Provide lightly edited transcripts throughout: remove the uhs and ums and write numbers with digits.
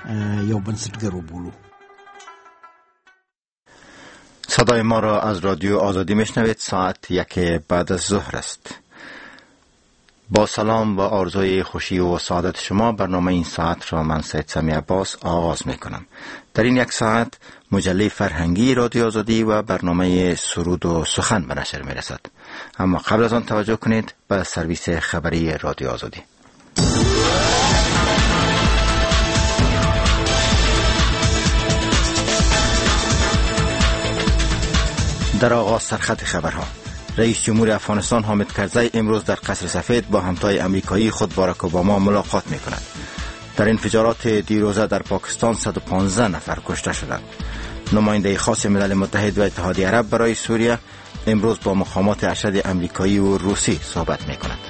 یو بنسټګر وبولو. صدای ما را از رادیو آزادی میشنوید. ساعت 1 بعد از ظهر است. با سلام و آرزوی خوشی و سعادت شما برنامه این ساعت را من سید سمی عباس آغاز می کنم. در این 1 ساعت مجله فرهنگی رادیو آزادی و برنامه سرود و سخن به نشر می رسد. اما قبل از آن توجه کنید به سرویس خبری رادیو آزادی. در آغاز سرخط خبرها: رئیس جمهور افغانستان حامد کرزی امروز در قصر سفید با همتای امریکایی خود باراک اوباما ملاقات می کند. در انفجارات دیروزه در پاکستان 115 نفر کشته شدند. نماینده خاص ملل متحد و اتحادیه عرب برای سوریه امروز با مقامات ارشد امریکایی و روسی صحبت می کند.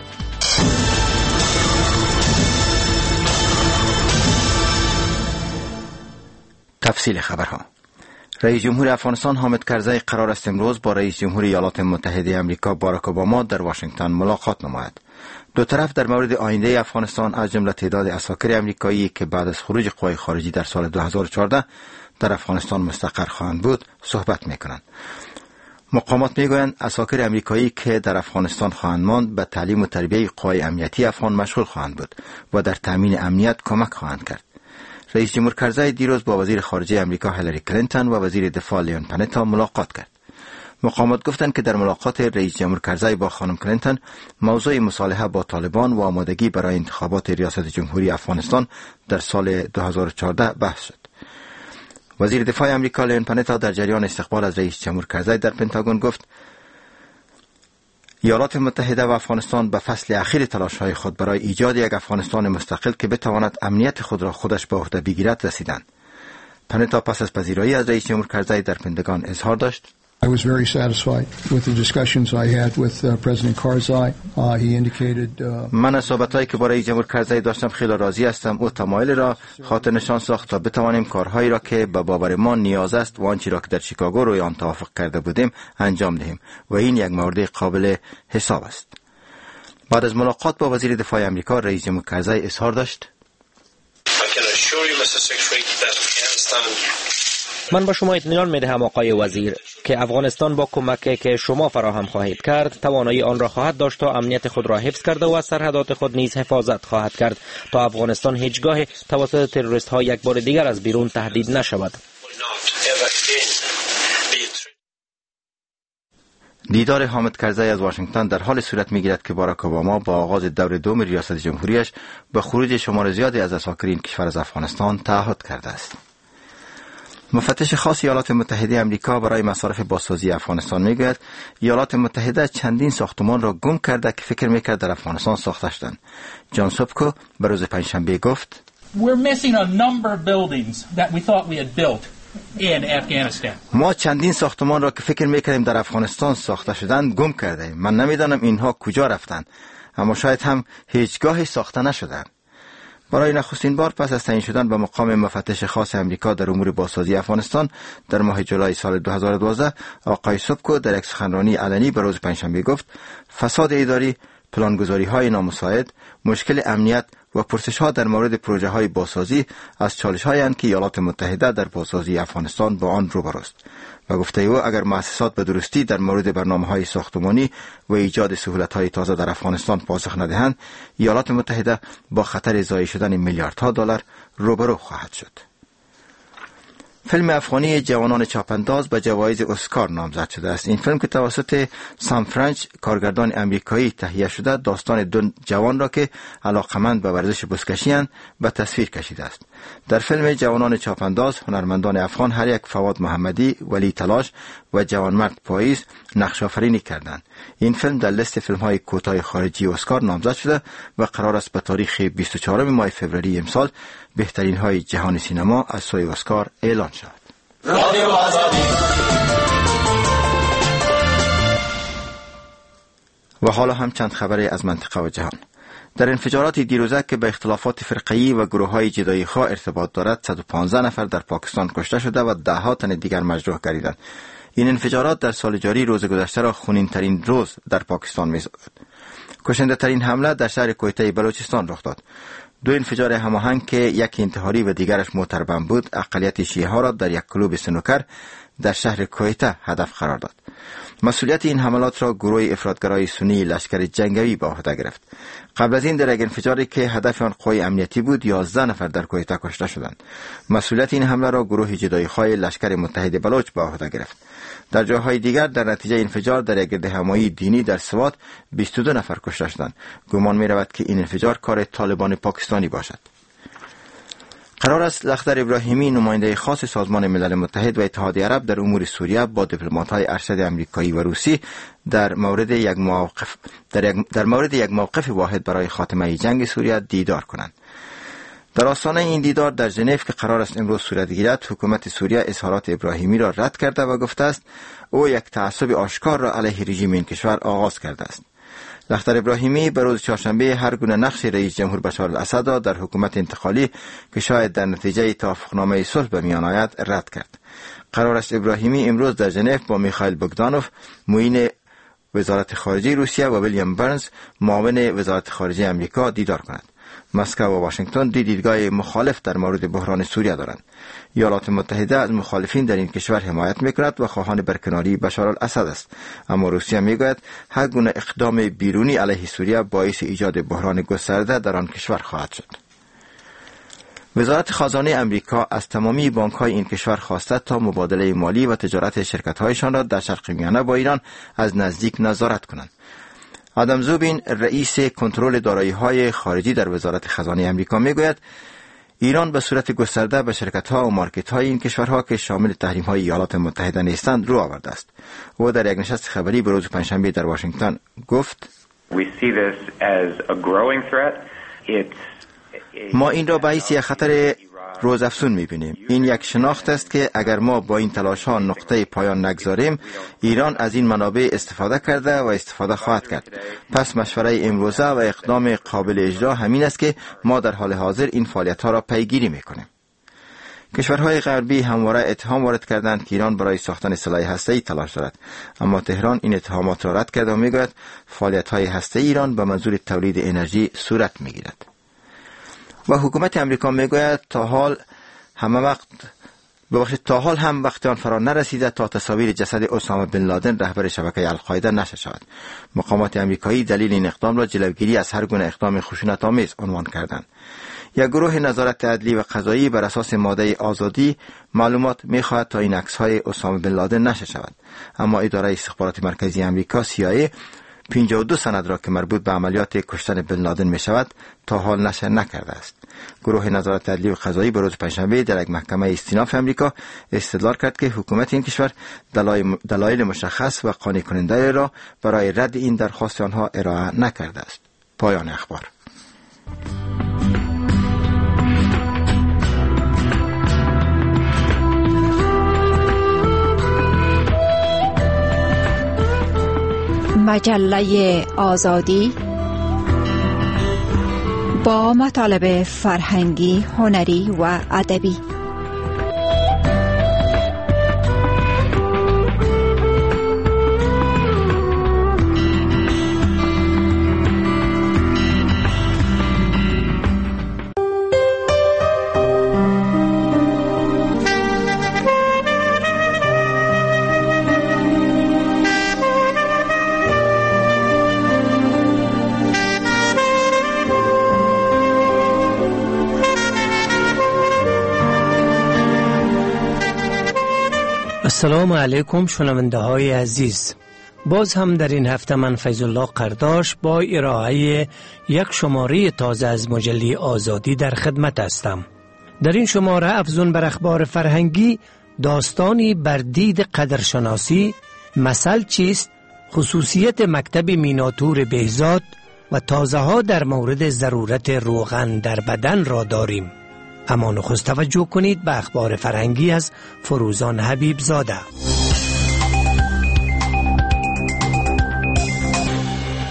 تفصیل خبرها: رئیس جمهور افغانستان حامد کرزی قرار است امروز با رئیس جمهور ایالات متحده آمریکا باراک اوباما در واشنگتن ملاقات نماید. دو طرف در مورد آینده افغانستان از جمله تعداد عساکر آمریکایی که بعد از خروج قوای خارجی در سال 2014 در افغانستان مستقر خواهند بود صحبت می‌کنند. مقامات می‌گویند عساکر آمریکایی که در افغانستان خواهند ماند به تعلیم و تربیت قوای امنیتی افغان مشغول خواهند بود و در تامین امنیت کمک خواهند کرد. رئیس جمهور کرزی دیروز با وزیر خارجه امریکا هیلاری کلینتون و وزیر دفاع لیون پنتا ملاقات کرد. مقامات گفتند که در ملاقات رئیس جمهور کرزی با خانم کلینتون موضوع مصالحه با طالبان و آمادگی برای انتخابات ریاست جمهوری افغانستان در سال 2014 بحث شد. وزیر دفاع امریکا لیون پنتا در جریان استقبال از رئیس جمهور کرزی در پنتاگون گفت ایالات متحده و افغانستان به فصل اخیر تلاش‌های خود برای ایجاد یک افغانستان مستقل که بتواند امنیت خود را خودش به عهده بگیرد رسیدند. پنتا پس از پذیرایی از رئیس جمهور کرزی در پنتاگون اظهار داشت: I was very satisfied with the discussions I had with President Karzai. He indicated من از صحبت‌هایی که با رئیس جمهور کرزی داشتم خیلی راضی هستم. او تمایل را خاطر نشان ساخت تا بتوانیم کارهایی را که به باور ما نیاز است و آنچه را که در شیکاگو روی آن توافق کرده بودیم انجام دهیم و این یک مورد قابل حساب است. بعد از ملاقات با وزیر دفاع آمریکا رئیس جمهور کرزی اظهار داشت: من به شما اطمینان می‌دهم آقای وزیر که افغانستان با کمکی که شما فراهم خواهید کرد توانایی آن را خواهد داشت تا امنیت خود را حفظ کرده و از سرحدات خود نیز حفاظت خواهد کرد تا افغانستان هیچگاه توسط تروریست ها یک بار دیگر از بیرون تهدید نشود. دیدار حامد کرزی از واشنگتن در حال صورت می‌گیرد که باراک اوباما با آغاز دور دوم ریاست جمهوریش به خروج شمار زیادی از عساکر این کشور از افغانستان تعهد کرده است. مفتش خاص ایالات متحده آمریکا برای مصارف بازسازی افغانستان میگوید ایالات متحده چندین ساختمان را گم کرده که فکر میکرد در افغانستان ساخته شدند. جان سوبکو به روز پنجشنبه گفت: ما چندین ساختمان را که فکر میکردیم در افغانستان ساخته شدند گم کرده ایم. من نمیدانم اینها کجا رفتند، اما شاید هم هیچگاهی ساخته نشدند. برای نخستین بار پس از تعیین شدن به مقام مفتش خاص امریکا در امور بازسازی افغانستان در ماه جولای سال 2012 آقای سوبکو در یک سخنرانی علنی به روز پنجشنبه گفت فساد اداری، پلانگذاری‌های نامساعد، مشکل امنیت و پرسش‌ها در مورد پروژه‌های بازسازی از چالش‌هایی اند که ایالات متحده در بازسازی افغانستان با آن روبروست. و گفته او اگر مؤسسات به درستی در مورد برنامه‌های ساختمانی و ایجاد سهولت‌های تازه در افغانستان پاسخ ندهند، ایالات متحده با خطر ضایع شدن میلیاردها دلار روبرو خواهد شد. فیلم افغانی جوانان چاپانداز به جوایز اسکار نامزد شده است. این فیلم که توسط سام فرانچ کارگردان امریکایی تهیه شده داستان دو جوان را که علاقمند به ورزش بزکشی اند به تصویر کشیده است. در فیلم جوانان چاپانداز هنرمندان افغان هر یک فواد محمدی، ولی تلاش و جوانمرد پاییز نقش آفرینی کردند. این فیلم در لیست فیلم‌های کوتاه خارجی اسکار نامزد شده و قرار است به تاریخ 24 ماه فوریه امسال بهترین های جهان سینما از سوی اسکار اعلان شود. و حالا هم چند خبری از منطقه و جهان. در انفجارات دیروزه که به اختلافات فرقه‌ای و گروه‌های جدایی‌خواه ارتباط دارد 115 نفر در پاکستان کشته شده و ده‌ها تن دیگر مجروح گردیدند. این انفجارات در سال جاری روز گذشته را خونین‌ترین روز در پاکستان می‌سازد. کشنده ترین حمله در شهر کویته بلوچستان رخ داد. دو انفجار هماهنگ که یک انتحاری و دیگرش موتر بم بود اقلیت شیعه ها را در یک کلوب سنوکر در شهر کویته هدف قرار داد. مسئولیت این حملات را گروه افراطگرای سنی لشکر جنگی به عهده گرفت. قبل از این در یک انفجاری که هدف آن قوای امنیتی بود 11 نفر در کویته کشته شدند. مسئولیت این حمله را گروه جدایی‌خواه لشکر متحد بلوچ به عهده گرفت. در جاهای دیگر در نتیجه انفجار در یک گردهمایی دینی در سوات 22 نفر کشته شدند. گمان می رود که این انفجار کار طالبان پاکستانی باشد. قرار است لخدر ابراهیمی نماینده خاص سازمان ملل متحد و اتحادیه عرب در امور سوریه با دیپلمات‌های ارشد آمریکایی و روسی در مورد یک موقف واحد برای خاتمه جنگ سوریه دیدار کنند. در آستانه این دیدار در ژنو که قرار است امروز صورت گیرد، حکومت سوریه اظهارات ابراهیمی را رد کرده و گفته است او یک تعصب آشکار را علیه رژیم این کشور آغاز کرده است. لخدر ابراهیمی به روز چهارشنبه هر گونه نقش رئیس جمهور بشار الاسد را در حکومت انتقالی که شاید در نتیجه توافقنامه صلح به میان آید رد کرد. قرار است ابراهیمی امروز در ژنو با میخائیل بوگدانوف معین وزارت خارجه روسیه و ویلیام برنز معاون وزارت خارجه آمریکا دیدار کند. مسکو و واشنگتن دیدگاه مخالف در مورد بحران سوریه دارند. ایالات متحده از مخالفین در این کشور حمایت میکند و خواهان برکناری بشار الاسد است، اما روسیه میگوید هر گونه اقدام بیرونی علیه سوریه باعث ایجاد بحران گسترده در آن کشور خواهد شد. وزارت خزانه آمریکا از تمامی بانک‌های این کشور خواسته تا مبادله مالی و تجارت شرکت‌هایشان را در شرق میانه با ایران از نزدیک نظارت کنند. آدم زوبین رئیس کنترل دارایی‌های خارجی در وزارت خزانه آمریکا میگوید ایران به صورت گسترده به شرکت‌ها و مارکت‌های این کشورها که شامل تحریم‌های ایالات متحده نیستند رو آورده است. او در یک نشست خبری به روز پنجشنبه در واشنگتن گفت ما این را به حیث یک خطر روزافزون می‌بینیم. این یک شناخت است که اگر ما با این تلاش‌ها نقطه پایان نگذاریم، ایران از این منابع استفاده کرده و استفاده خواهد کرد. پس مشوره امروزه و اقدام قابل اجرا همین است که ما در حال حاضر این فعالیت‌ها را پیگیری می‌کنیم. کشورهای غربی همواره اتهام وارد کردند که ایران برای ساختن سلاح هسته‌ای تلاش دارد، اما تهران این اتهامات را رد کرده و می‌گوید فعالیت‌های هسته‌ای ایران به منظور تولید انرژی صورت می‌گیرد. و حکومت امریکا میگوید تا حال هم وقت آن فرا نرسیده تا تصاویر جسد اسامه بن لادن رهبر شبکه القاعده نشر شود. مقامات امریکایی دلیل این اقدام را جلوگیری از هر گونه اقدام خشونت‌آمیز عنوان کردند. یک گروه نظارت عدلی و قضایی بر اساس ماده آزادی معلومات می‌خواهد تا این عکس‌های اسامه بن لادن نشر شود، اما اداره استخبارات مرکزی امریکا CIA 52 سند را که مربوط به عملیات کشتن بن لادن می شود تا حال نشر نکرده است. گروه نظارت عدلی و قضایی به روز پنجشنبه در یک محکمه استیناف امریکا استدلال کرد که حکومت این کشور دلایل مشخص و قانع کننده را برای رد این درخواست آنها ارائه نکرده است. پایان اخبار. مجله آزادی با مطالب فرهنگی، هنری و ادبی. السلام علیکم شنونده های عزیز، باز هم در این هفته من فیض الله قرداش با ارائه یک شماره تازه از مجله آزادی در خدمت هستم. در این شماره افزون بر اخبار فرهنگی، داستانی بر دید قدرشناسی، مثل چیست، خصوصیت مکتب میناتور بهزاد و تازه ها در مورد ضرورت روغن در بدن را داریم. اما نخست توجه کنید به اخبار فرهنگی از فروزان حبیب زاده.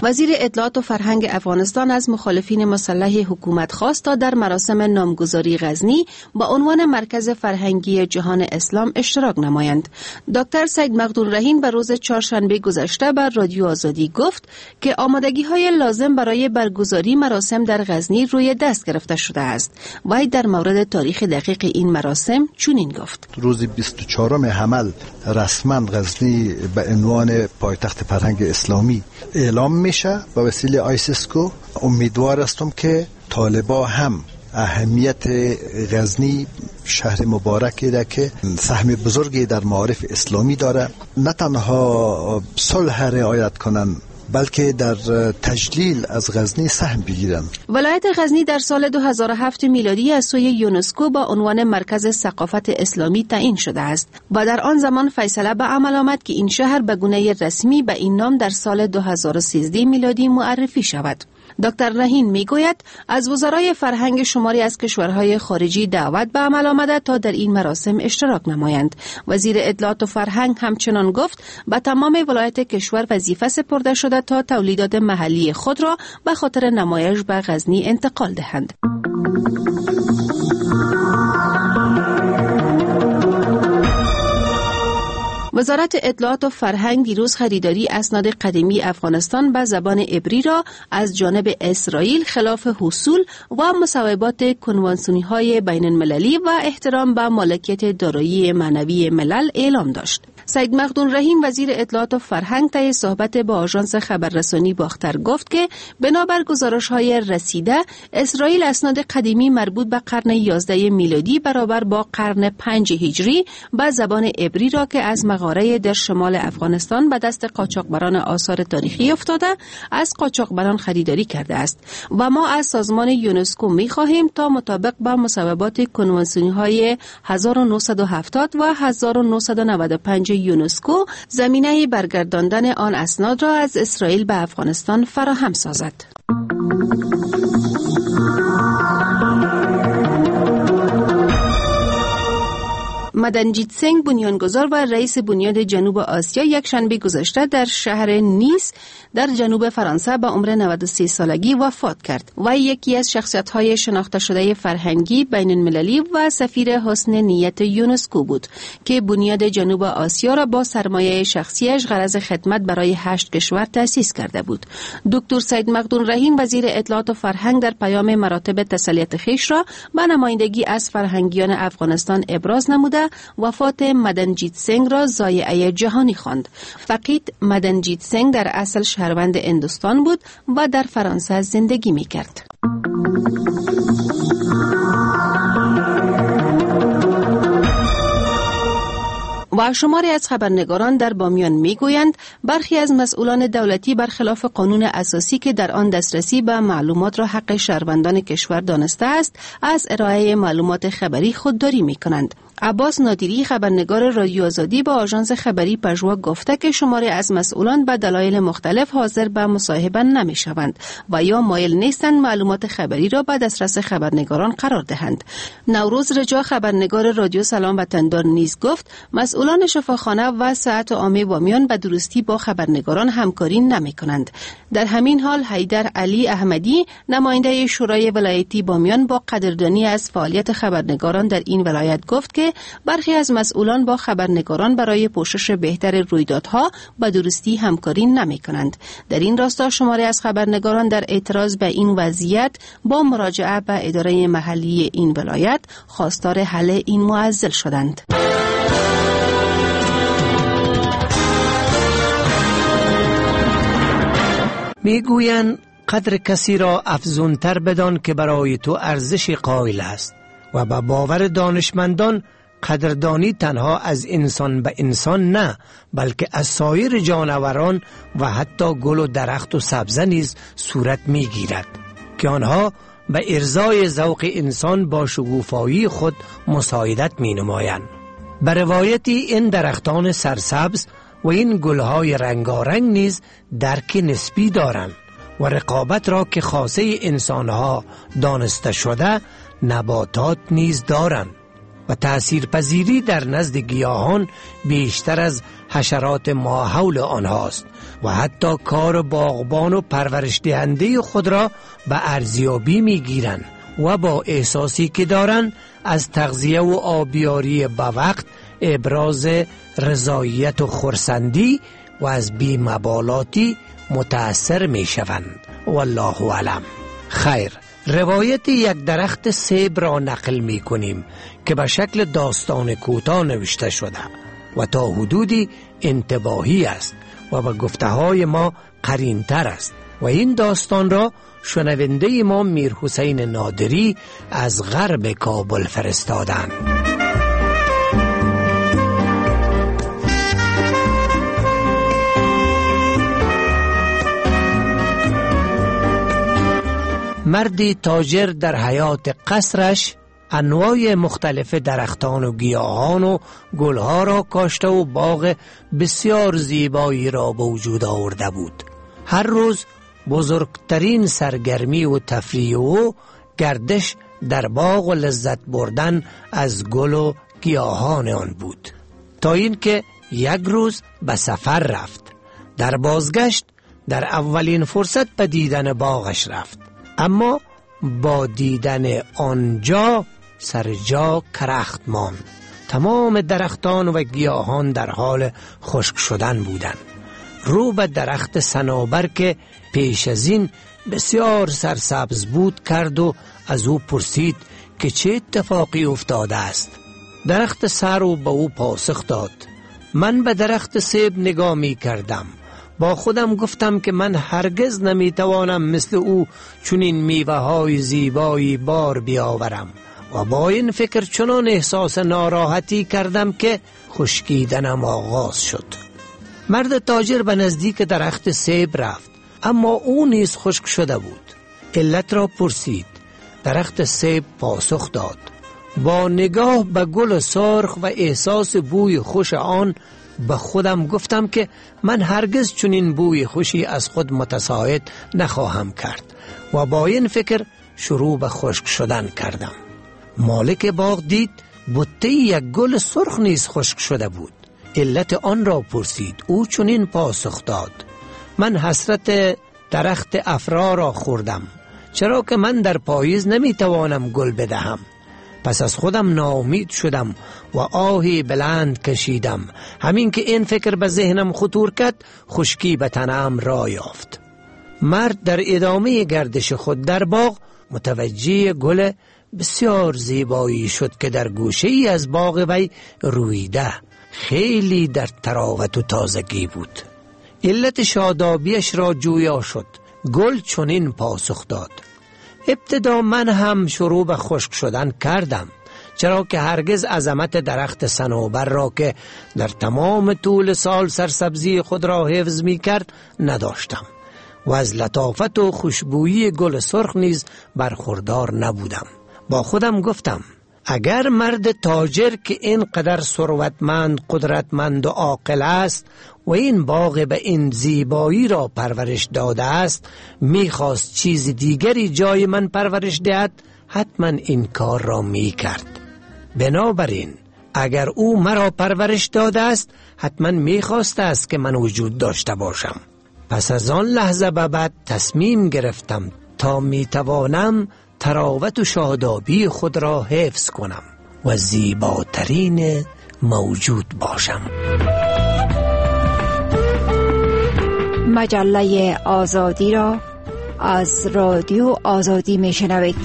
وزیر اطلاعات و فرهنگ افغانستان از مخالفین مسلح حکومت خواست تا در مراسم نامگذاری غزنی با عنوان مرکز فرهنگی جهان اسلام اشتراک نمایند. دکتر سید مقدون رهین به روز چهارشنبه گذشته بر رادیو آزادی گفت که آمادگی‌های لازم برای برگزاری مراسم در غزنی روی دست گرفته شده است. وی در مورد تاریخ دقیق این مراسم چنین گفت: روز 24 حمل رسما غزنی به عنوان پایتخت فرهنگ اسلامی اعلام میشه به وسیله آیسیسکو. امیدوار هستم که طالبا هم اهمیت غزنی شهر مبارکی ده که سهم بزرگی در معارف اسلامی داره، نه تنها صلح رعایت کنن بلکه در تجلیل از غزنی سهم بگیرن. ولایت غزنی در سال 2007 میلادی از سوی یونسکو با عنوان مرکز ثقافت اسلامی تعیین شده است و در آن زمان فیصله به عمل آمد که این شهر به گونه رسمی به این نام در سال 2013 میلادی معرفی شود. دکتر رهین میگوید از وزرای فرهنگ شماری از کشورهای خارجی دعوت به عمل آمده تا در این مراسم اشتراک نمایند. وزیر اطلاعات و فرهنگ همچنان گفت به تمام ولایت کشور وظیفه سپرده شده تا تولیدات محلی خود را به خاطر نمایش به غزنی انتقال دهند. وزارت اطلاعات و فرهنگ دیروز خریداری اسناد قدیمی افغانستان به زبان عبری را از جانب اسرائیل خلاف اصول و مصوبات کنوانسیون‌های بین المللی و احترام به مالکیت دارایی معنوی ملل اعلام داشت. سید مقدون رهین وزیر اطلاعات و فرهنگ طی صحبت با آژانس خبررسانی باختر گفت که بنابر گزارش‌های رسیده اسرائیل اسناد قدیمی مربوط به قرن 11 میلادی برابر با قرن 5 هجری به زبان عبری را که از مغاره در شمال افغانستان به دست قاچاقبران آثار تاریخی افتاده از قاچاقبران خریداری کرده است و ما از سازمان یونسکو می‌خواهیم تا مطابق با مصوبات کنوانسیون‌های 1970 و 1995 یونسکو زمینه برگرداندن آن اسناد را از اسرائیل به افغانستان فراهم سازد. مدنجیت سنگ بنیانگذار و رئیس بنیاد جنوب آسیا یک شنبه گذشته در شهر نیس در جنوب فرانسه با عمر 93 سالگی وفات کرد. وی یکی از شخصیت‌های شناخته شده فرهنگی بین المللی و سفیر حسن نیت یونسکو بود که بنیاد جنوب آسیا را با سرمایه شخصیش غرض خدمت برای 8 کشور تأسیس کرده بود. دکتر سید مقدون رهین وزیر اطلاعات و فرهنگ در پیام مراتب تسلیت خویش را به نمایندگی از فرهنگیان افغانستان ابراز نموده وفات مدنجیت سنگ را ضایعه جهانی خواند. فقید مدنجیت سنگ در اصل شهروند هندوستان بود و در فرانسه زندگی می‌کرد. و شماری از خبرنگاران در بامیان میگویند برخی از مسئولان دولتی برخلاف قانون اساسی که در آن دسترسی به معلومات را حق شهروندان کشور دانسته است از ارائه معلومات خبری خودداری میکنند. عباس نادری خبرنگار رادیو آزادی با آژانس خبری پژوا گفته که شماری از مسئولان به دلایل مختلف حاضر به مصاحبه نمیشوند و یا مایل نیستند معلومات خبری را به دسترس خبرنگاران قرار دهند. نوروز رجا خبرنگار رادیو سلام وطندار نیز گفت مسئولان شفاخانه و صحت عامه بامیان به درستی با خبرنگاران همکاری نمی‌کنند. در همین حال حیدر علی احمدی نماینده شورای ولایتی بامیان با قدردانی از فعالیت خبرنگاران در این ولایت گفت که برخی از مسئولان با خبرنگاران برای پوشش بهتر رویدادها به درستی همکاری نمی‌کنند. در این راستا شماری از خبرنگاران در اعتراض به این وضعیت با مراجعه به اداره محلی این ولایت خواستار حل این معضل شدند. میگویند قدر کسی را افزونتر بدان که برای تو ارزش قائل است و به باور دانشمندان قدردانی تنها از انسان به انسان نه بلکه از سایر جانوران و حتی گل و درخت و سبزه نیز صورت میگیرد که آنها به ارضای ذوق انسان با شگوفایی خود مساعدت می نمایند. به روایتی این درختان سرسبز و این گلهای رنگارنگ نیز درک نسبی دارند و رقابت را که خاصه انسانها دانسته شده نباتات نیز دارند و تأثیرپذیری در نزد گیاهان بیشتر از حشرات ماحول آنهاست و حتی کار باغبان و پرورش دهنده خود را به ارزیابی می گیرند و با احساسی که دارند از تغذیه و آبیاری به وقت ابراز رضایت و خرسندی و از بی‌مبالاتی متأثر می شوند. والله اعلم. خیر، روایت یک درخت سیب را نقل می کنیم که به شکل داستان کوتاه نوشته شده و تا حدودی انتباهی است و به گفته های ما قرین تر است و این داستان را شنونده ما میر حسین نادری از غرب کابل فرستادند. مردی تاجر در حیات قصرش انواع مختلف درختان و گیاهان و گلها را کاشته و باغ بسیار زیبایی را به وجود آورده بود. هر روز بزرگترین سرگرمی و تفریح و گردش در باغ و لذت بردن از گل و گیاهان آن بود، تا اینکه یک روز به سفر رفت. در بازگشت در اولین فرصت به دیدن باغش رفت، اما با دیدن آنجا سر جا کرخت ماند. تمام درختان و گیاهان در حال خشک شدن بودند. رو به درخت صنوبر که پیش از این بسیار سرسبز بود کرد و از او پرسید که چه اتفاقی افتاده است. درخت سرو به او پاسخ داد: من به درخت سیب نگاه می کردم، با خودم گفتم که من هرگز نمی توانم مثل او چنین میوه های زیبایی بار بیاورم و با این فکر چنان احساس ناراحتی کردم که خشکیدنم آغاز شد. مرد تاجر به نزدیک درخت سیب رفت، اما او نیز خشک شده بود. علت را پرسید. درخت سیب پاسخ داد: با نگاه به گل سرخ و احساس بوی خوش آن به خودم گفتم که من هرگز چنین بوی خوشی از خود متساعد نخواهم کرد و با این فکر شروع به خشک شدن کردم. مالک باغ دید بوته یک گل سرخ نیز خشک شده بود. علت آن را پرسید. او چنین پاسخ داد: من حسرت درخت افرا را خوردم، چرا که من در پاییز نمیتوانم گل بدهم. پس از خودم ناامید شدم و آهی بلند کشیدم. همین که این فکر به ذهنم خطور کرد، خشکی به تنم را یافت. مرد در ادامه گردش خود در باغ متوجه گل بسیار زیبایی شد که در گوشه ای از باغ وی رویده، خیلی در تراوت و تازگی بود. علت شادابیش را جویا شد. گل چنین پاسخ داد: ابتدا من هم شروع به خشک شدن کردم، چرا که هرگز عظمت درخت صنوبر را که در تمام طول سال سرسبزی خود را حفظ می کرد نداشتم و از لطافت و خوشبویی گل سرخ نیز برخوردار نبودم. با خودم گفتم اگر مرد تاجر که اینقدر ثروتمند، قدرتمند و عاقل است و این باغ به این زیبایی را پرورش داده است، میخواست چیز دیگری جای من پرورش دهد، حتما این کار را میکرد. بنابراین اگر او مرا پرورش داده است، حتما میخواسته است که من وجود داشته باشم. پس از آن لحظه به بعد تصمیم گرفتم تا میتوانم تراوت و شادابی خود را حفظ کنم و زیباترین موجود باشم. مجله آزادی را از رادیو آزادی میشنوید.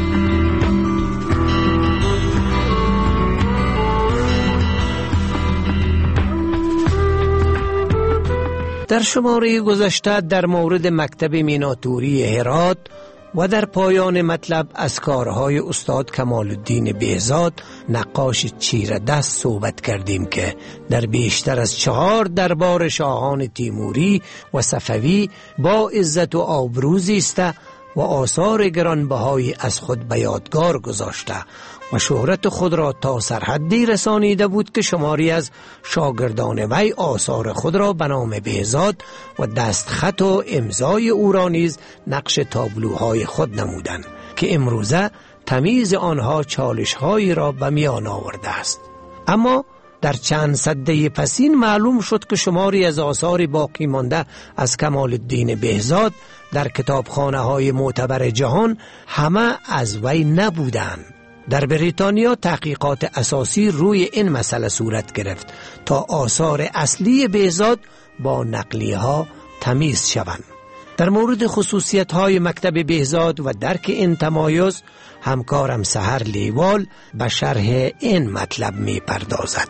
در شماره گذشته در مورد مکتب میناتوری هرات و در پایان مطلب از کارهای استاد کمال الدین بهزاد نقاش چیردست صحبت کردیم که در بیشتر از 4 دربار شاهان تیموری و صفوی با عزت و آبرو زیسته و آثار گرانبهایی از خود به یادگار گذاشته و شهرت خود را تا سرحدی رسانیده بود که شماری از شاگردان وی آثار خود را به نام بهزاد و دستخط و امضای او را نیز نقش تابلوهای خود نمودند که امروزه تمیز آنها چالش‌هایی را به میان آورده است. اما در چند سده پسین معلوم شد که شماری از آثار باقی مانده از کمال الدین بهزاد در کتابخانه های معتبر جهان همه از وی نبودند. در بریتانیا تحقیقات اساسی روی این مسئله صورت گرفت تا آثار اصلی بهزاد با نقلیه ها تمیز شوند. در مورد خصوصیت های مکتب بهزاد و درک این تمایز همکارم سحر لیوال به شرح این مطلب می پردازد.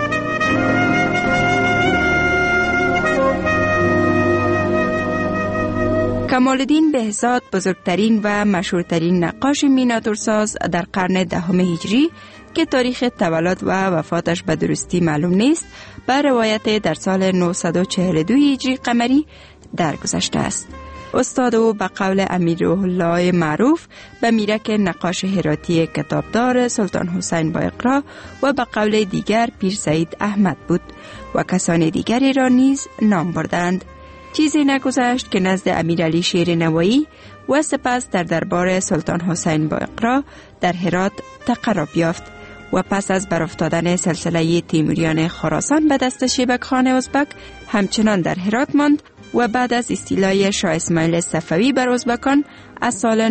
کمال الدین بهزاد بزرگترین و مشهورترین نقاش مینیاتورساز در قرن دهم هجری که تاریخ تولد و وفاتش به درستی معلوم نیست، به روایت در سال 942 هجری قمری درگذشته است. استاد او به قول امیرالله معروف به میرک نقاش هراتی کتابدار سلطان حسین با اقرا و به قول دیگر پیر سعید احمد بود و کسان دیگری را نیز نام بردند. چیزی نگذشت که نزد امیرعلی شیرنوایی و سپس در دربار سلطان حسین با اقرا در هرات تقرب یافت و پس از برافتادن سلسله تیموریان خراسان به دست شیبک خان ازبک همچنان در هرات ماند و بعد از استیلای شاه اسماعیل صفوی بر ازبکان از سال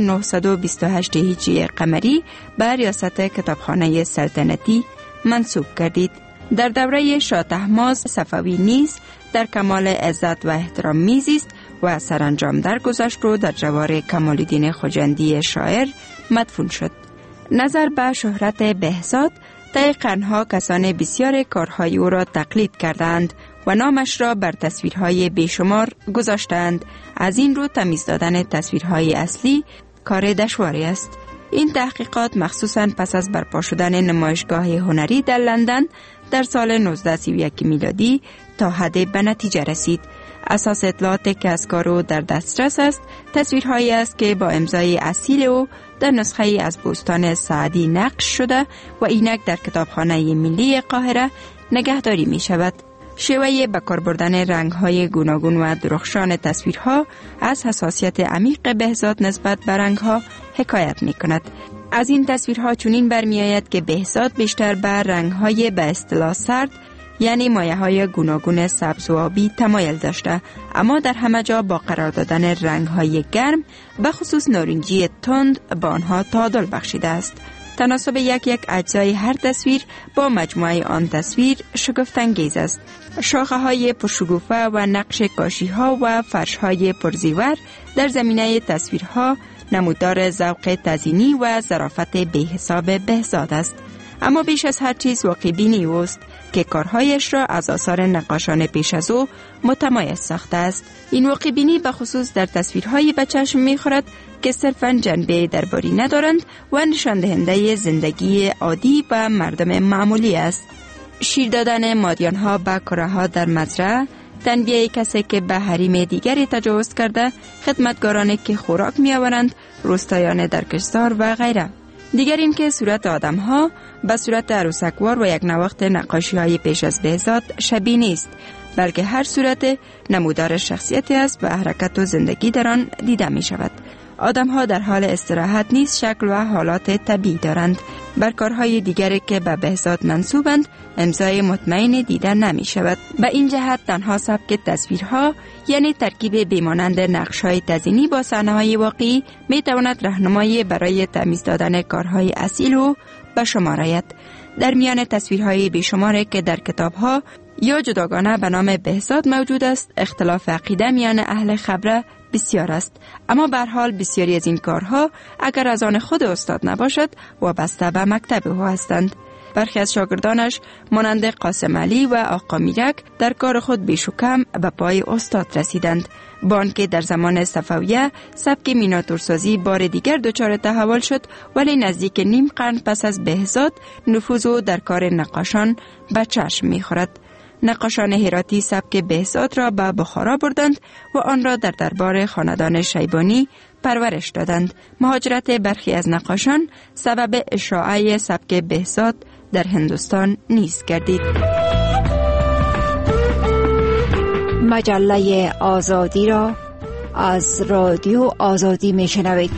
928 هجری قمری به ریاست کتابخانه سلطنتی منصوب گردید. در دوره شاه طهماسب صفوی نیز در کمال عزت و احترام میزیست و سرانجام درگذشت و در جوار کمال الدین خجندی شاعر مدفون شد. نظر به شهرت بهزاد طی قرنها کسان بسیار کارهای او را تقلید کردند و نامش را بر تصویرهای بیشمار گذاشتند. از این رو تمیز دادن تصویرهای اصلی کار دشواری است. این تحقیقات مخصوصاً پس از برپا شدن نمایشگاه هنری در لندن در سال 1931 میلادی تا حدی به نتیجه رسید. اساس اطلاعاتی که از کار او در دسترس است تصویرهایی است که با امضای اصیل او در نسخه از بوستان سعدی نقش شده و اینک در کتابخانه ملی قاهره نگهداری می شود. شیوه به کار بردن رنگ‌های گوناگون و درخشان تصویرها از حساسیت عمیق بهزاد نسبت به رنگ‌ها حکایت می‌کند. از این تصویرها چنین برمی‌آید که بهزاد بیشتر به رنگ‌های به اصطلاح سرد یعنی مایه‌های گوناگون سبز و آبی تمایل داشته، اما در همه جا با قرار دادن رنگ‌های گرم به خصوص نارنجی تند به آنها تعادل بخشیده است. تناسب یک اجزای هر تصویر با مجموعه آن تصویر شگفت‌انگیز است. شاخه های پرشکوفه و نقش کاشی ها و فرش های پرزیور در زمینه تصویرها نمودار ذوق تزیینی و ظرافت بی‌حساب بهزاد است. اما بیش از هر چیز واقع‌بینی اوست که کارهایش را از آثار نقاشان پیش از او متمایز ساخته است. این واقع‌بینی به خصوص در تصویرهایی به چشم می‌خورد که صرفاً جنبه درباری ندارند و نشان دهنده زندگی عادی و مردم معمولی است. شیر دادن مادیان‌ها به کره‌ها در مزرعه، تنبیه کسی که به حریم دیگری تجاوز کرده، خدمتگارانی که خوراک می‌آورند، روستایان در کشتزار و غیره. دیگر این که صورت آدم‌ها به صورت عروسکوار و یک نواخت نقاشی‌های پیش از بهزاد شبیه نیست، بلکه هر صورت نمودار شخصیتی است و حرکت و زندگی در آن دیده می‌شود. آدم‌ها در حال استراحت نیز شکل و حالات طبیعی دارند. بر کارهای دیگری که به بهزاد منسوبند امضای مطمئن دیده نمی شود. به این جهت تنها سبک تصویرها یعنی ترکیب بیمانند نقش‌های تزیینی با صحنه‌های واقعی می تواند راهنمایی برای تمیز دادن کارهای اصیل او به شمار آید. در میان تصویرهای بیشماری که در کتاب‌ها یا جداگانه به نام بهزاد موجود است، اختلاف عقیده میان اهل خبره بسیار است، اما به هر حال بسیاری از این کارها اگر از آن خود استاد نباشد وابسته به مکتب او هستند. برخی از شاگردانش مانند قاسم علی و آقا میرک در کار خود بیش و کم به پای استاد رسیدند، با آنکه در زمان صفویه سبک مینیاتورسازی بار دیگر دچار تحول شد، ولی نزدیک نیم قرن پس از بهزاد نفوذ او در کار نقاشان به چشم می‌خورد. نقاشان هراتی سبک بهزاد را به بخارا بردند و آن را در دربار خاندان شیبانی پرورش دادند. مهاجرت برخی از نقاشان سبب اشاعه سبک بهزاد در هندوستان نیز گردید. مجله آزادی را از رادیو آزادی میشنوید.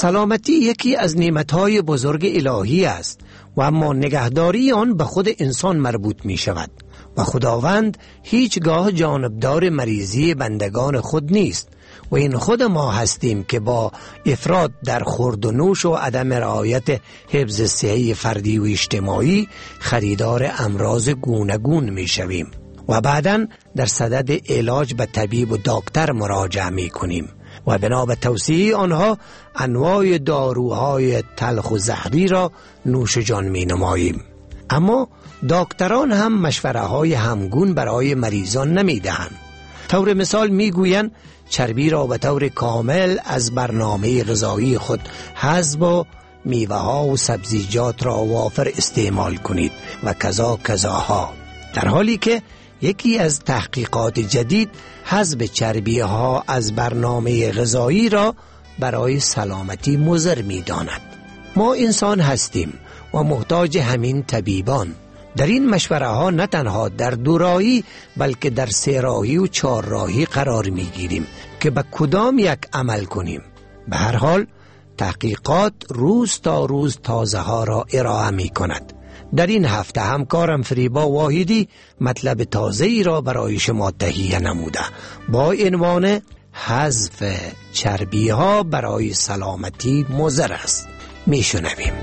سلامتی یکی از نعمتهای بزرگ الهی است و اما نگهداری آن به خود انسان مربوط می شود و خداوند هیچگاه جانبدار مریضی بندگان خود نیست و این خود ما هستیم که با افراط در خورد و نوش و عدم رعایت حفظ صحی فردی و اجتماعی خریدار امراض گوناگون می شویم و بعداً در صدد علاج به طبیب و دکتر مراجعه می کنیم و بنا به توصیه آنها انواع داروهای تلخ و زهری را نوش جان می نماییم. اما دکتران هم مشوره های همگون برای مریضان نمی دهند. طور مثال می گویند چربی را به طور کامل از برنامه غذایی خود حذف و میوه ها و سبزیجات را وافر استعمال کنید و کذاها، در حالی که یکی از تحقیقات جدید حذف چربی ها از برنامه غذایی را برای سلامتی مضر می داند. ما انسان هستیم و محتاج همین طبیبان. در این مشوره ها نه تنها در دوراهی بلکه در سه‌راهی و چهارراهی قرار می گیریم که به کدام یک عمل کنیم. به هر حال تحقیقات روز تا روز تازه ها را ارائه می کند. در این هفته همکارم فریبا واحدی مطلب تازه‌ای را برای شما تهیه نموده با عنوان حذف چربی ها برای سلامتی مضر است. می شنویم.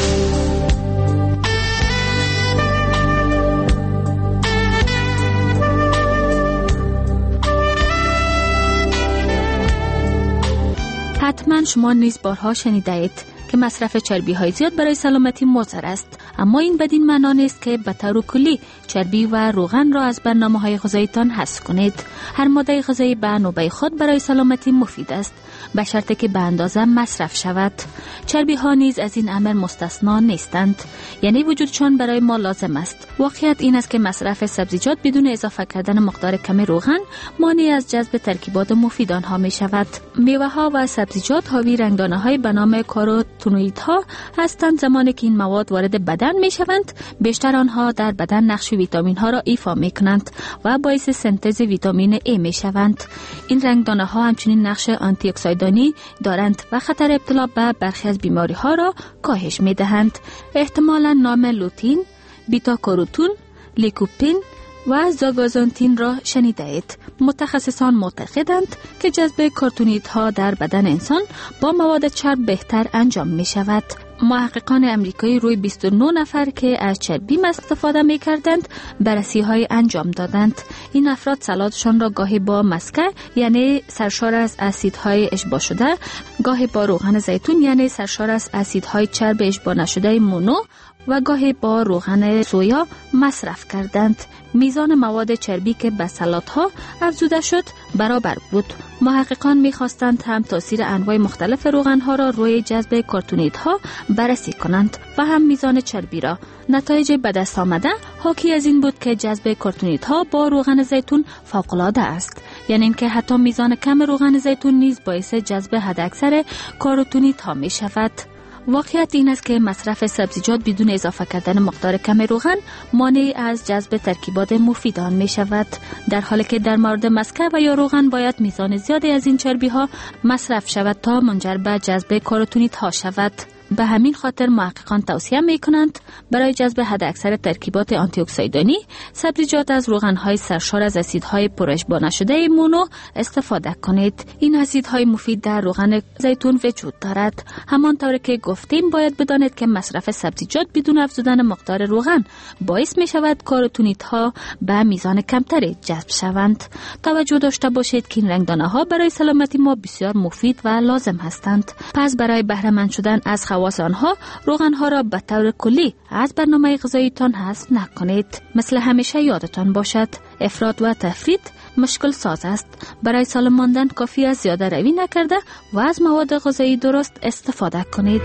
حتما شما نیز بارها شنیده اید که مصرف چربی های زیاد برای سلامتی مضر است، اما این بدین معنا نیست که به طور کلی چربی و روغن را از برنامه های غذاییتان حذف کنید. هر ماده غذایی به نوبه خود برای سلامتی مفید است، به شرطی که به اندازه مصرف شود. چربی ها نیز از این امر مستثنا نیستند، یعنی وجودشان برای ما لازم است. واقعیت این است که مصرف سبزیجات بدون اضافه کردن مقدار کمی روغن مانع از جذب ترکیبات مفید آنها می شود. میوه ها و سبزیجات حاوی رنگدانه های به نام کاروتنوئیدها هستند. زمانی که این مواد وارد بدن می شوند، بیشتر آنها در بدن نقش ویتامین ها را ایفا می کنند و باعث سنتز ویتامین A می شوند. این رنگدانه ها همچنین نقش آنتی اکسیدانی دارند و خطر ابتلا به برخی از بیماری ها را کاهش می دهند. احتمالاً نام لوتین، بیتا کاروتون، لیکوپین و زاگازانتین را شنیده اید. متخصصان معتقدند که جذب کارتونیدها در بدن انسان با مواد چرب بهتر انجام می شود. محققان امریکایی روی 29 نفر که از چربی استفاده می کردند بررسی های انجام دادند. این افراد سلاتشان را گاهی با مسکه یعنی سرشار از اسیدهای اشباع شده، گاهی با روغن زیتون یعنی سرشار از اسیدهای چرب اشباع نشده مونو و گاهی با روغن سویا مصرف کردند. میزان مواد چربی که به سلات ها افزوده شد برابر بود. محققان می‌خواستند هم تاثیر انواع مختلف روغن ها را روی جذب کارتونیدها بررسی کنند و هم میزان چربی را. نتایج به دست آمده حاکی از این بود که جذب کارتونیدها با روغن زیتون فوق‌العاده است، یعنی اینکه حتی میزان کم روغن زیتون نیز باعث جذب حداکثر کارتونیدها می شود. واقعیت این است که مصرف سبزیجات بدون اضافه کردن مقدار کم روغن مانع از جذب ترکیبات مفید آن می شود، در حالی که در مورد مسکه و یا روغن باید میزان زیادی از این چربی ها مصرف شود تا منجر به جذب کاروتونیدها شود. به همین خاطر محققان توصیه می کنند برای جذب حداکثر ترکیبات آنتی اکسیدانی سبزیجات از روغن‌های سرشار از اسیدهای پراشباع نشده مونو استفاده کنید. این اسیدهای مفید در روغن زیتون وجود دارد. همانطور که گفتیم باید بدانید که مصرف سبزیجات بدون افزودن مقدار روغن باعث می شود کاروتونیدها به میزان کمتری جذب شوند. توجه داشته باشید که این رنگدانه‌ها برای سلامتی ما بسیار مفید و لازم هستند. پس برای بهره مند شدن از خواص آنها روغنها را به طور کلی از برنامه غذاییتان حذف نکنید. مثل همیشه یادتان باشد افراط و تفرید مشکل ساز است. برای سالم ماندن کافی است زیاده روی نکرده و از مواد غذایی درست استفاده کنید.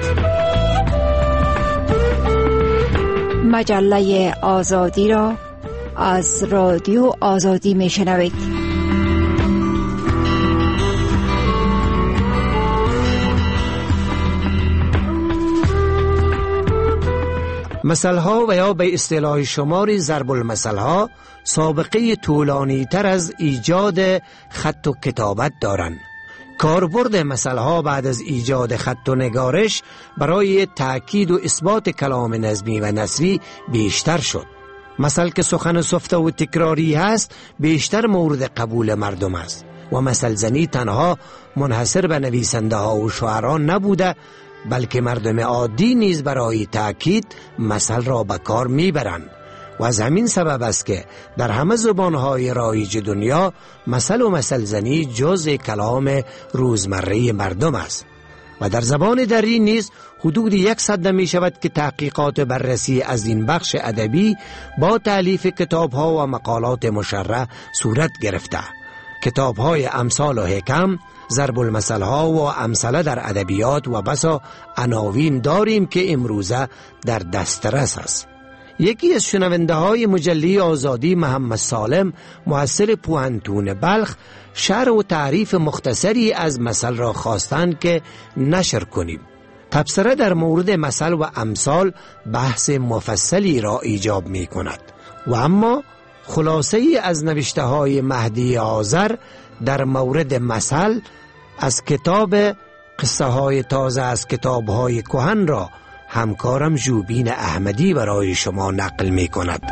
مجله آزادی را از رادیو آزادی میشنوید. مثلها و یا به اصطلاح شمار ضرب المثلها سابقه طولانی تر از ایجاد خط و کتابت دارند. کاربرد مثلها بعد از ایجاد خط و نگارش برای تأکید و اثبات کلام نظمی و نثری بیشتر شد. مثل که سخن سفته و تکراری هست بیشتر مورد قبول مردم است و مثل زنی تنها منحصر به نویسنده ها و شاعران نبوده، بلکه مردم عادی نیز برای تأکید مثل را به کار میبرند و از همین سبب است که در همه زبانهای رایج دنیا مثل و مثل زنی جزء کلام روزمره مردم است. و در زبان دری نیز حدود 100 می شود که تحقیقات بررسی از این بخش ادبی با تألیف کتاب‌ها و مقالات مشرح صورت گرفته. کتاب‌های امثال و حکم، ضرب المثل‌ها و امثله در ادبیات و بسا عناوین داریم که امروزه در دسترس است. یکی از شنونده های مجله آزادی، محمد سالم، مؤثر پوهنتون بلخ، شرح و تعریف مختصری از مثل را خواستند که نشر کنیم. تبصره در مورد مثل و امثال بحث مفصلی را ایجاب می کند و اما خلاصه ای از نوشته های مهدی آذر در مورد مثل از کتاب قصه های تازه از کتاب های کهن را همکارم جوبین احمدی برای شما نقل می کند.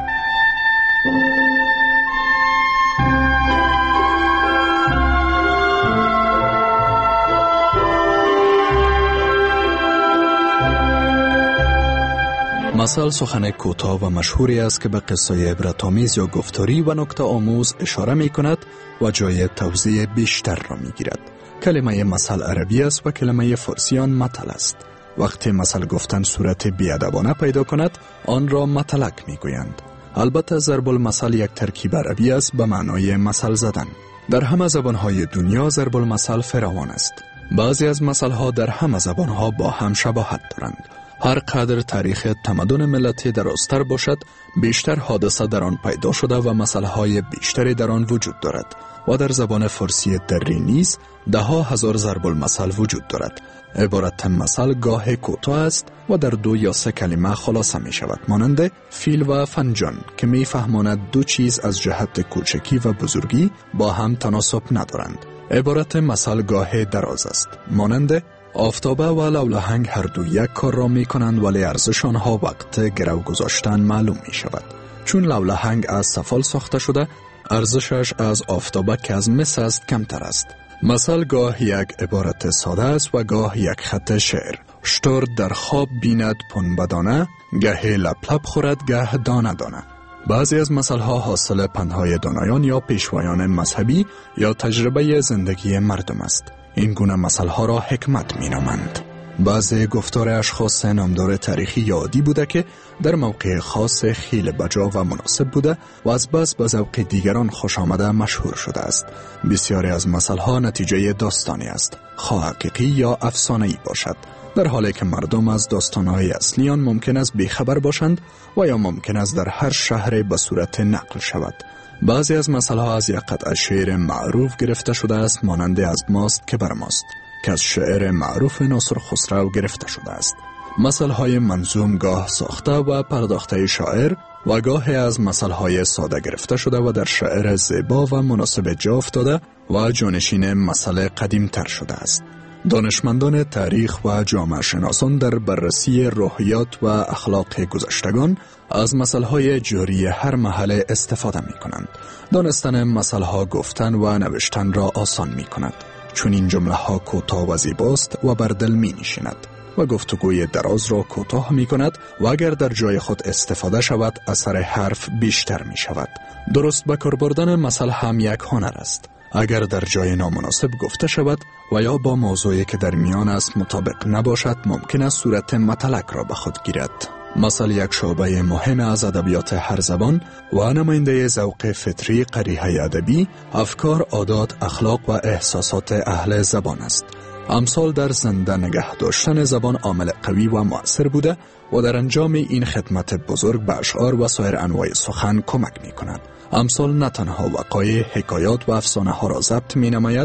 مثل سخن کوتاه و مشهوری است که به قصه عبرت‌آمیز یا گفتاری و نکته آموز اشاره می کند و جای توضیح بیشتر را می گیرد. کلمه مثل عربی است و کلمه فارسی آن متل است. وقتی مثل گفتن صورت بیادبانه پیدا کند آن را متلک می گویند. البته ضرب المثل یک ترکیب عربی است به معنای مثل زدن. در همه زبانهای دنیا ضرب المثل فراوان است. بعضی از مثلها در همه زبانها با هم شباهت دارند. هر قدر تاریخ تمدن ملتی درازتر باشد بیشتر حادثه در آن پیدا شده و مثلهای بیشتری در آن وجود دارد و در زبان فارسی دری نیز ده ها هزار ضرب المثل وجود دارد. عبارت مثل گاه کوتاه است و در 2 یا 3 کلمه خلاصه می شود، مانند فیل و فنجان که می فهماند دو چیز از جهت کوچکی و بزرگی با هم تناسب ندارند. عبارت مثل گاه دراز است، مانند آفتابه و لولهنگ هر دو یک کار را می کنند ولی ارزش آنها وقت گرو گذاشتن معلوم می شود. چون لولهنگ از سفال ساخته شده ارزشش از آفتابه که از مس است کمتر است. مثل گاه یک عبارت ساده است و گاه یک خط شعر. شتر در خواب بیند پن بدانه، گه لپ لپ خورد گه دانه دانه. بعضی از مثلها حاصل پندهای دانایان یا پیشوایان مذهبی یا تجربه زندگی مردم است. این گونه مثلها را حکمت می نامند. بعضی گفتار اشخاص نامدار تاریخی یا عادی بوده که در موقع خاص خیلی بجا و مناسب بوده و از بس به ذوق دیگران خوش آمده مشهور شده است. بسیاری از مثلها نتیجه داستانی است، خواه حقیقی یا افسانه‌ای باشد، در حالی که مردم از داستانهای اصلی آن ممکن است بیخبر باشند و یا ممکن است در هر شهر به صورت نقل شود. بعضی از مثلها از یک قطعه شعر معروف گرفته شده است، مانند از ماست که بر ماست که از شعر معروف ناصر خسرو گرفته شده است. مثلهای منظوم گاه ساخته و پرداخته شاعر و گاه از مثلهای ساده گرفته شده و در شعر زیبا و مناسب جا افتاده و جانشین مثل قدیم تر شده است. دانشمندان تاریخ و جامعه شناسان در بررسی روحیات و اخلاق گذشتگان از مثلهای جاری هر محله استفاده می کنند. دانستن مثلها گفتن و نوشتن را آسان می کند، چون این جمله ها کوتاه و زیباست و بر دل می نشیند و گفتگوی دراز را کوتاه می کند و اگر در جای خود استفاده شود اثر حرف بیشتر می شود. درست به کار بردن مثل هم یک هنر است. اگر در جای نامناسب گفته شود و یا با موضوعی که در میان است مطابق نباشد ممکن است صورت متلک را به خود گیرد. مثل یک شعبه مهم از ادبیات هر زبان و نماینده ذوق فطری قریحه ادبی، افکار، عادات، اخلاق و احساسات اهل زبان است. امثال در زنده نگه داشتن زبان عامل قوی و مؤثر بوده و در انجام این خدمت بزرگ به اشعار و سایر انواع سخن کمک می کند. امثال نه تنها وقایع، حکایات و افسانه ها را ضبط می نماید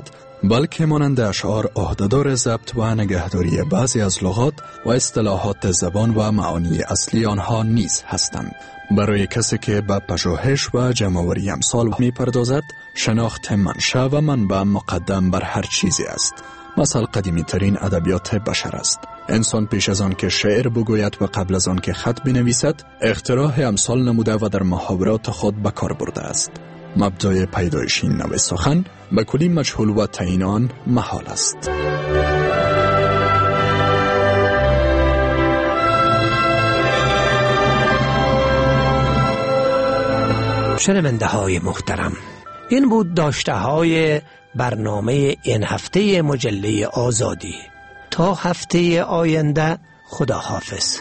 بلکه مانند اشعار عهدهدار ضبط و نگهداری بعضی از لغات و اصطلاحات زبان و معانی اصلی آنها نیز هستند. برای کسی که به پژوهش و جمع‌آوری امثال می پردازد، شناخت منشأ و منبع مقدم بر هر چیزی است. مثل قدیمی ترین ادبیات بشر است. انسان پیش از آن که شعر بگوید و قبل از آن که خط بنویسد، اختراع امثال نموده و در محاورات خود به کار برده است. مبدأ پیدایش این نوع سخن به کلی مجهول و تعیین آن محال است. شنونده های محترم، این بود داشته های برنامه این هفته مجله آزادی. تا هفته آینده، خدا حافظ.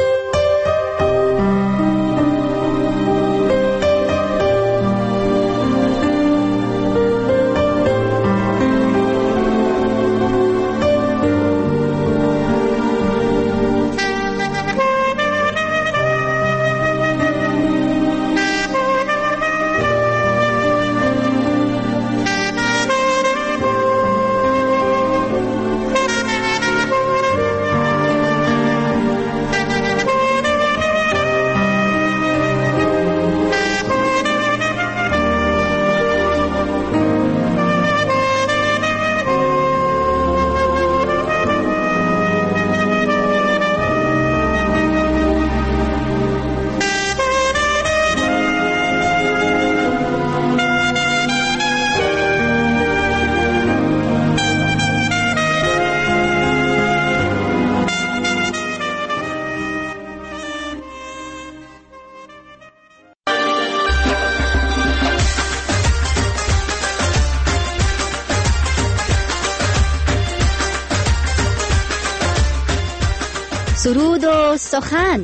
سرود و سخن.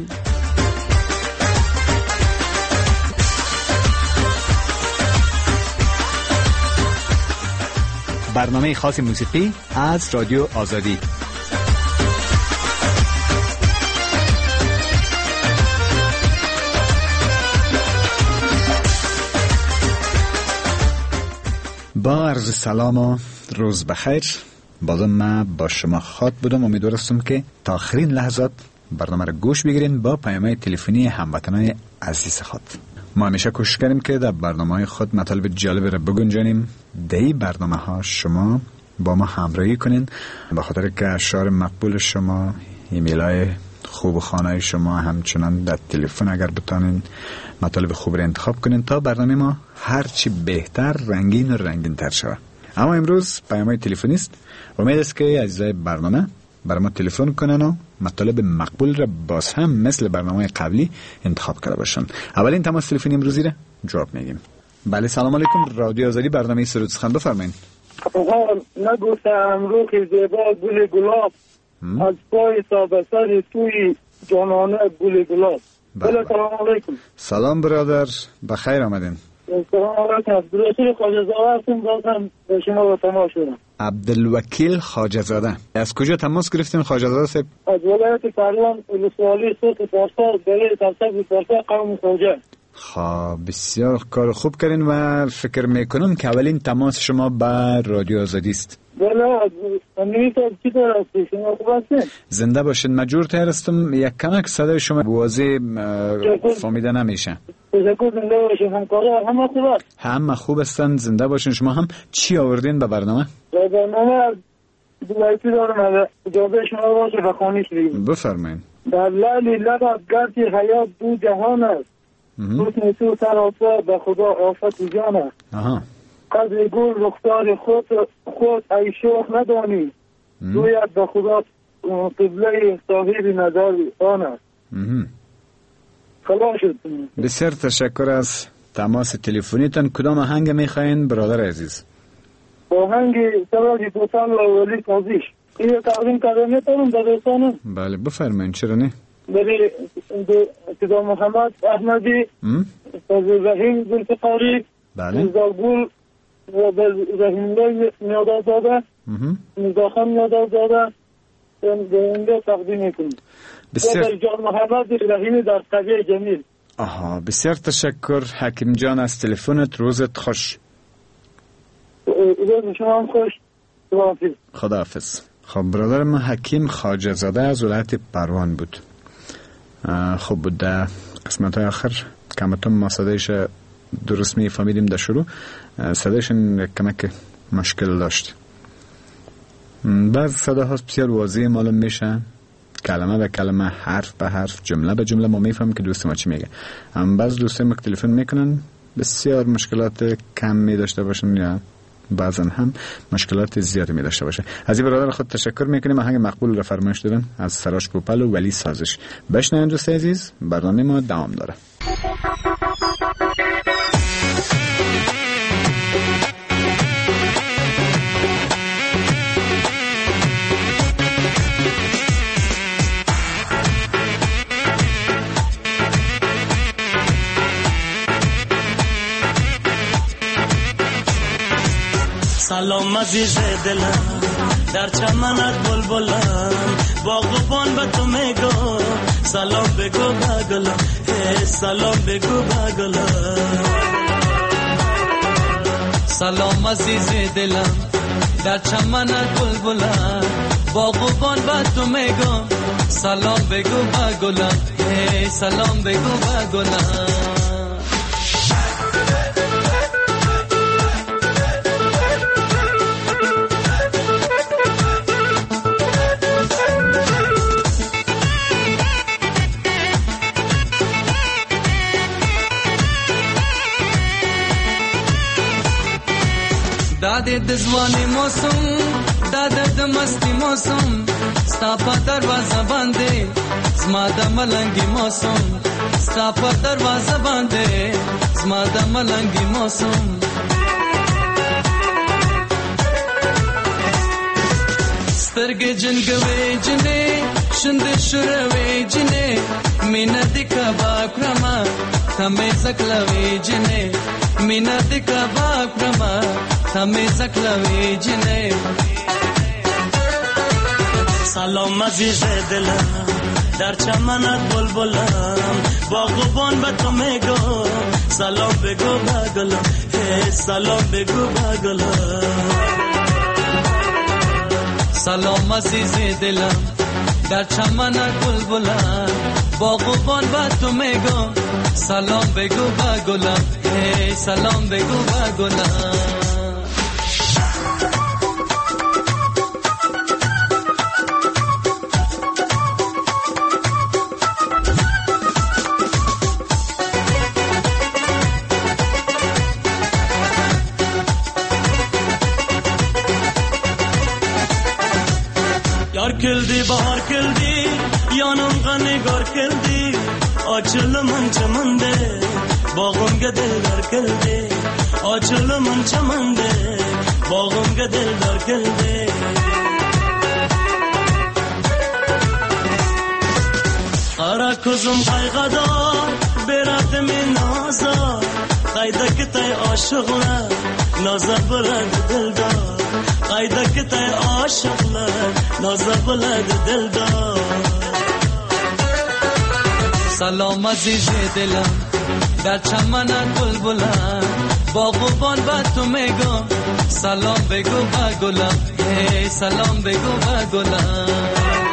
برنامه خاص موسیقی از رادیو آزادی. با عرض سلام و روز بخیر. بازم من با شما خاط بودم. امیدوارم که تا آخرین لحظات برنامه را گوش بگیرین با پیام‌های تلفنی هموطنان عزیز خود. ما همیشه کوشش کردیم که در برنامه‌های خود مطالب جالب را بگنجانیم. در این برنامه‌ها شما با ما همراهی کنین، به خاطر که اشعار مقبول شما، ایمیل‌های خوب و خانه‌های شما، همچنان در تلفن اگر بتانین مطالب خوب را انتخاب کنین تا برنامه ما هرچی بهتر، رنگین و رنگین‌تر شود. اما امروز پیام‌های تلفنی است. امید است که عزیزای برنامه برای ما تلفن کنن و مطالب مقبول را باز هم مثل برنامه قبلی انتخاب کرده باشن. اولین تماس تلفنی امروزی را جواب میگیم. بله، سلام علیکم. رادیو آزادی، برنامه سرود سخن، بفرمایید. نگفتم رو که زیبا گل گلاب از پای تا به سر توی جانانه گل گلاب. سلام علیکم. سلام برادر، بخیر آمدین. سلام علیکم. عبدالوکیل خواجه‌زاده هستم، بازم به شما با تماس شدم. عبدالوکیل خواجه‌زاده، از کجا تماس گرفتین خواجه‌زاده صاحب؟ از ولایت فرمان ولسوالی صوت پارسا، برای ترسب پارسا قوم خوجه. خب بسیار کار خوب کردین و فکر میکنم که اولین تماس شما با رادیو آزادی است. بله، امیدوارم که چطور هستی شما؟ خوب هستین؟ زنده باشین. مجبور هستم یک کمک صدای شما واضح فهمیده نمیشه. تشکر. زنده باشین. همکارا همه خوب است؟ همه خوب هستن. زنده باشین. شما هم چی آوردین به برنامه؟ به برنامه دلایتی دارم، اجازه شما باشه و خوانیش بگیم. بفرمایید. در لعلی لبت گرچه حیات دو جهان است، حسن تو سراپا به خدا آفت جان است. قدر گل رخسار خود ای شوخ ندانی، رویت به خدا قبله صاحب نظر آن است. خلاص شد. بسیار تشکر از تماس تلفنیتان. کدام آهنگ میخواین برادر عزیز؟ آهنگ سراج دوستان و ولی تازیش. این تقدیم کردن دارم به دوستانم. بله بفرمایید. چرا نه؟ برای صدا محمد احمدی، رحیم ذوالفقاری، زاگل و رحیم الله نیادازاده، نزاخان نیادازاده به اینجا تقدیم میکنم. بسیار جان محمد رحیمی در قضیه جمیل. بسیار تشکر حکیم جان از تلفنت. روزت خوش. روز شما هم خوش. خداحافظ. خب برادر ما حکیم خواجه زاده از ولایت پروان بود. خب بود در قسمت های آخر کمتون ما صدایش درست می فهمیدیم در شروع، صدایش کمک مشکل داشت. بعض صداها بسیار واضح معلوم میشه، کلمه به کلمه، حرف به حرف، جمله به جمله ما میفهمیم که دوست ما چی میگه. اما بعض دوستای ما که تلفن میکنن بسیار مشکلات کم می داشته باشن یا بعضا هم مشکلات زیادی می داشته باشه. از این برادر خود تشکر میکنیم. آهنگ مقبول را فرمایش دادن از سراج پوپل و ولی سازش. بشنوید دوست عزیز، برنامه ما دوام داره. سلام عزیز دلم، در چمنت بلبلم، باغبان به تو میگو سلام بگو بگلم، سلام بگو بگلم. سلام عزیز دلم، در چمنت بلبلم، باغبان به تو میگو سلام بگو بگلم، سلام بگو بگلم. داده دزوانی موسم، داده دمستی موسم، ستا پا دروازه بانده زما د ملنگی موسم، ستا پا دروازه بانده زما د ملنگی موسم. سترگی جنگوی جنه شند شروی جنه، مینه دی کباب کرما تمی زکلوی جنه، مینه دی کباب کرما تمی زکلوی جنه. سلام عزیز دلم، در چمنت بلبلم، باغبان به تو میگو سلام بگو بگلم، سلام بگو بگلم. سلام عزیز دلم، در چمنت بلبلم، باغبان به تو میگو سلام بگو بگلم، سلام بگو بگلم. کلدی بهار کلدی یانم غنگار کلدی آچل من چمنده باغم گدل در کلدی آچل من چمنده باغم گدل در کلدی. قرا کزم قایقدار برات من نازا قایده که تای عاشقله نازا برد دلدار قایده که تای عاشقله نازا بلد دلدار. سلام عزیز دلم، در چمنت بلبلم، باغبان به تو میگم سلام بگو بگلم، سلام بگو بگلم.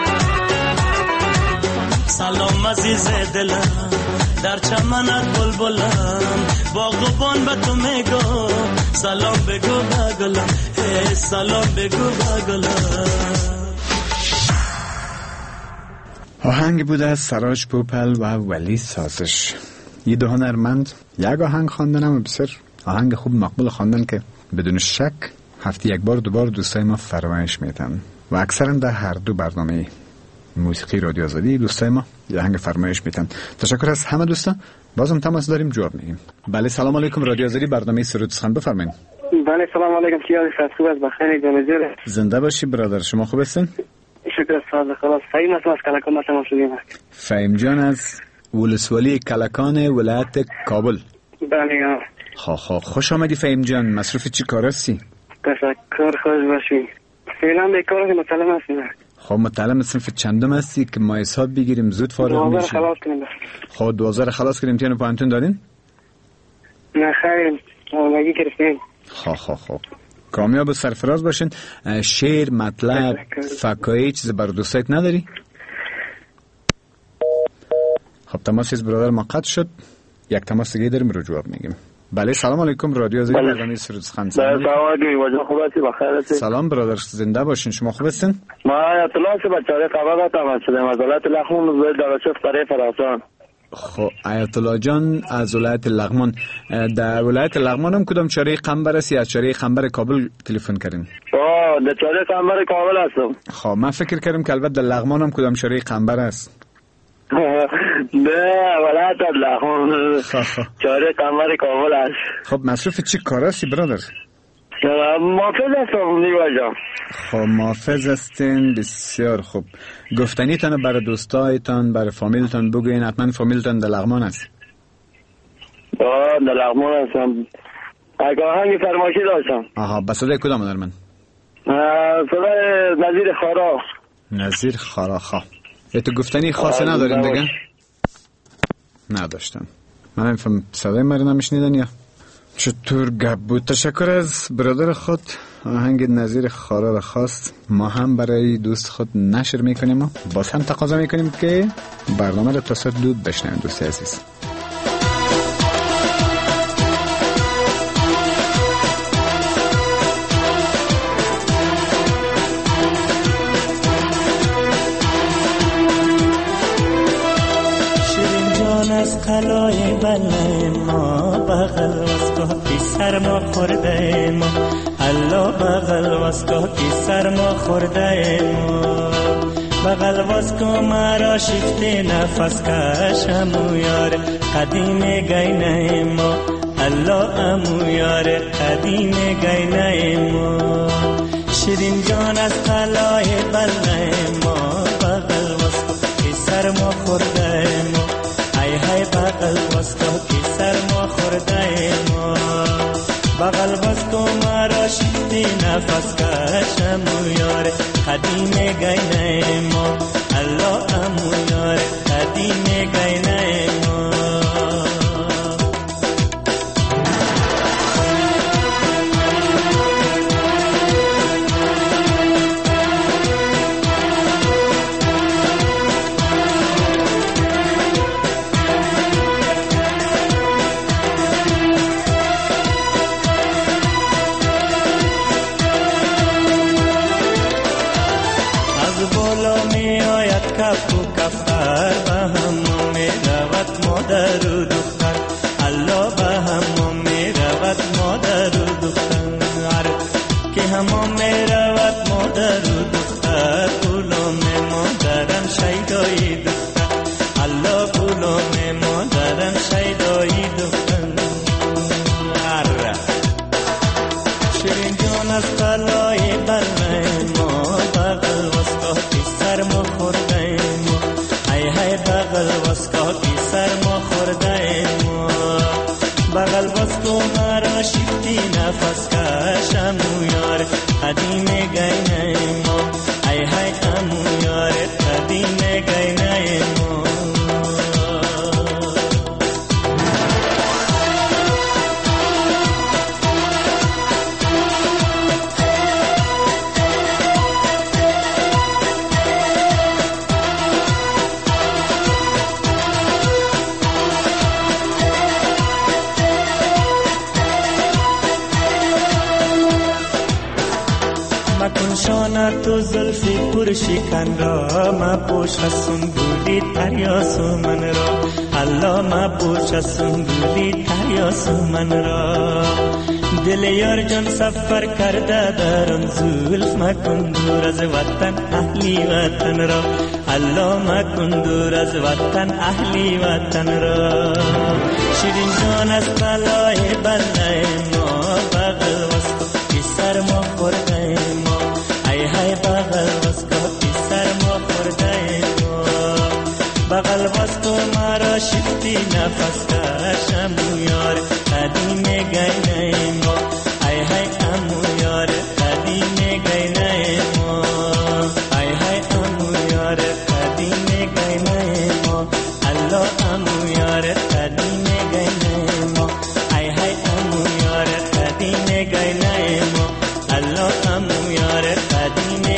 سلام عزیز دلم، در چمنت بلبلم، باغبان به تو میگم سلام بگو بگلم، سلام بگو بگلم. آهنگ بود از سراج پوپل و ولی سازش. یه دو هنرمند یک آهنگ خواندن، اما بسیار آهنگ خوب مقبول خواندن که بدون شک هفته یک بار دوبار دوستای ما فرمایش میدن و اکثرا در هر دو برنامه موسیقی رادیو آزادی دوستای ما یه آهنگ فرمایش میدن. تشکر از همه دوستا. بازم تماس داریم، جواب میگیم. بله سلام علیکم، رادیو آزادی برنامه سرود سخن بفرمایید. بله سلام علیکم، کی هستید؟ خوب است؟ بخیر جانجوره. زنده باشی برادر، شما خوب هستین؟ شکر استاد. خلاص فهیم از کلکان تماس داریم. فهیم جان از ولسوالی کلکان ولایت کابل. بله. خوش آمدی فهیم جان. مصروف چی کار هستی؟ تشکر، خوش باشی. فعلا بیکار مطالعه هستیم. خب مطالعه صنف چندم هستی که ما حساب بگیریم زود فارغ میشیم؟ 2000 خلاص کردیم. خب 2000 خلاص کردیم. تینو پانتون دارین؟ نه خیر، آمگی کردیم. خب کامیاب و سرفراز باشین. شعر، مطلب، فکایی چیز بر دوستایت نداری؟ خب تماس از برادر ما قطع شد. یک تماس دیگه داریم رو جواب میگیم. بله سلام علیکم. رادیو آزادی برنامه سرودخان. سلام علیکم. واجد خوب هستی؟ بخیر هستی؟ سلام برادر، زنده باشین. شما خوب هستین؟ ما آیت الله سے بچاره خبر تمام شده از ولایت لغمان در شف طریق خراسان. خب آیت الله جان از ولایت لغمان، در ولایت لغمان هم کدام چاره قنبر است یا چاره قنبر کابل تلفن کردین؟ در چاره قنبر کابل هستم. خب من فکر کردم که البته در لغمان هم کدام چاره قنبر است. نه ولایت لغمان چاره قنبر کابل است. خب مصروف چی کار هستی برادر؟ محافظ هستم نیوا جان. خب محافظ هستین، بسیار خوب. گفتنیتان برای دوستایتان، برای فامیلتان بگوین. حتما فامیلتان در لغمان است. در لغمان هستم. آهنگ فرمایشی داشتم. آها، به صدای کدام در من؟ صدای نظیر خارا. نظیر خارا. خواه تو گفتنی خاصی نداریم دیگه؟ نداشتم. من نمیفهم صدای مرا نمیشنیدن یا چطور گپ بود؟ تشکر از برادر خود. آهنگ نظیر خارا را خواست. ما هم برای دوست خود نشر میکنیم و باز هم تقاضا میکنیم که برنامه را تا ساعت 2 بشنویم. دوستی عزیز از قلای بله ما بغل واسکاتی سر ما خورده ما الله بغل واسکاتی سر ما خورده ما بغل واسکو مرا شفته نفس کش امو یار قدیم گینه ما الله امو یار قدیم گینه ما شیرین جان از قلای بله ما بغل واسکاتی سر ما خورده ما های بغل واسکو کی سر ما خورده ما بغل واسکو مرا شیفتی نفس کش امو یار قدیم گینه ما الله امو یار قدیم گینه ما کف و کفتر به همون می رود مادر و دختر الله به همون می رود مادر و دختر که همون می رود مادر و دختر پولم مادرم شیدایی دختر الله پولم مادرم شیدایی دختر شیرین جان از قلای بله ما بغل واسکاتی سر ما خورده بغل واسکا کی سر ما خورده ما بغل واسکو مرا شیفتی نفس کش امو یار قدیم گینه ما ای های امو یار قدیم گینه ما شانه تو زلفی پرشکن را ما پوش سنبولی تریاس من را الله ما پوش سنبولی تریاس من را دل یار جان سفر کرده درم زلف مکن دور از وطن اهلی وطن را الله مکن دور از وطن اهلی وطن را شیرین جان از بلای بله ما بغل واسکو کی سر ما خورده ما های بغل واسکو کی سر ما خورده ما بغل واسکو مرا شفتی نفس کش امو یار قدیم گینه ما ای های امو یار قدیم گینه ما ای های امو یار قدیم گینه ما الله امو یار قدیم گینه ما ای های امو یار قدیم گینه ما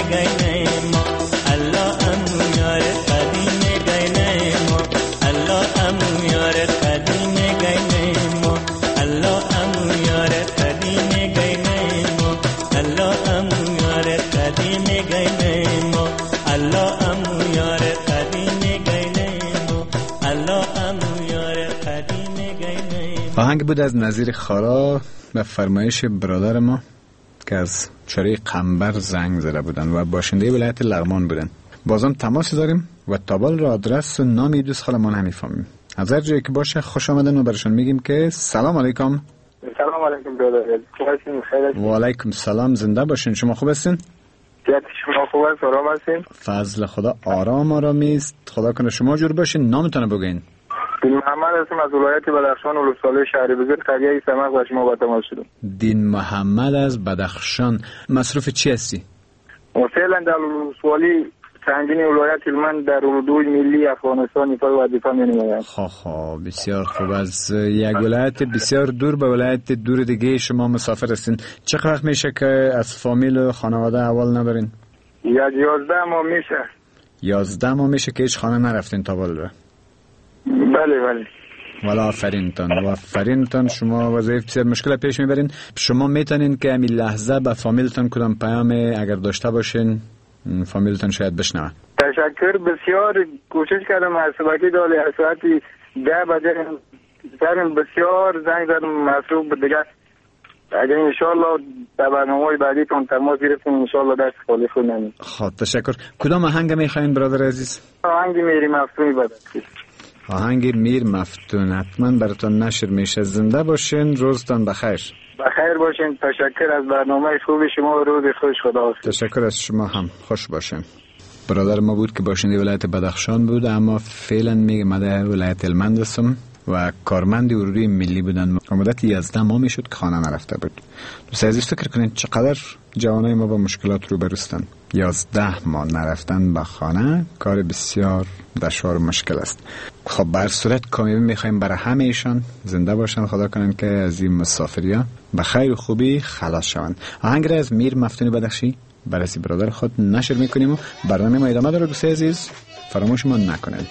گینه ما الله امو یار قدیم گینه ما الله امو یار قدیم گینه ما الله امو یار قدیم گینه ما الله امو یار قدیم گینه ما الله امو یار قدیم گینه ما الله امو یار قدیم گینه. آهنگ بود از نظیر خارا به فرمایش برادر ما که از چاره قنبر زنگ زده بودن و باشنده ولایت لغمان بودن. بازم تماس داریم و تابال را آدرس و نام دوست خالمان همیفهمیم. از هر جایی که باشه خوش آمدن و برشون میگیم که سلام علیکم. سلام علیکم برادر. خوب هستین؟ خیر؟ و علیکم سلام، زنده باشین. شما خوب هستین؟ شما خوب است؟ آرام هستین؟ فضل خدا آرامی است. خدا کنه شما جور باشین. نامتون بگین. دین محمد هستم از ولایت بدخشان، ولسوالی شهر بزرگ، قریه سمق و شما با تماس شدم. دین محمد از بدخشان. مصروف چی هستی؟ فعلا در ولسوالی سنگین ولایت هلمند در اردوی ملی افغانستان ایفای وظیفه می‌نمایم. خب بسیار خوب. از یک ولایت بسیار دور به ولایت دور دیگه شما مسافر هستین. چقدر وقت میشه که از فامیل و خانواده اول ندارین؟ 11 ماه میشه. 11 ماه میشه که هیچ خانه نرفتین تا بالا؟ بله. والا آفرینتان شما وظیفه بسیار مشکل پیش میبرین. شما میتونین که همین لحظه به فامیلتان کدام پیام اگر داشته باشین فامیلتان شاید بشنوه؟ تشکر بسیار. کوشش کردم از وقتی دالی از ساعتی 10 بجه بسیار زنگ زدم مصروف دیگه. اگر انشالله در برنامه بعدی تون تماس گرفتیم انشالله دست خالی خود نمید. خب تشکر. کدام آهنگ میخواین برادر عزیز؟ آهنگ میر مفتونی بده. آهنگ میر مفتون حتما براتون نشر میشه. زنده باشین، روزتان بخیر. بخیر باشین. تشکر از برنامه خوب شما و روز خوش. خدا حافظ. تشکر از شما هم. خوش باشین. برادر ما بود که باشنده ولایت بدخشان بود اما فعلا میگه مده ولایت هلمند هستم و کارمند اردوی ملی بودن. مدت 11 ماه میشد که خانه نرفته بود. دوست عزیز فکر کنید چقدر جوانای ما با مشکلات رو برستن. 11 ماه نرفتن به خانه کار بسیار دشوار و مشکل است. خب بر صورت کامیابی میخوایم برای همه ایشان زنده باشن. خدا کنن که از این مسافریا به خیر و خوبی خلاص شوند. آهنگ را از میر مفتونی بدخشی برای برادر خود نشر میکنیم و برنامه ما ادامه داره. دوست عزیز فراموش ما نکنید.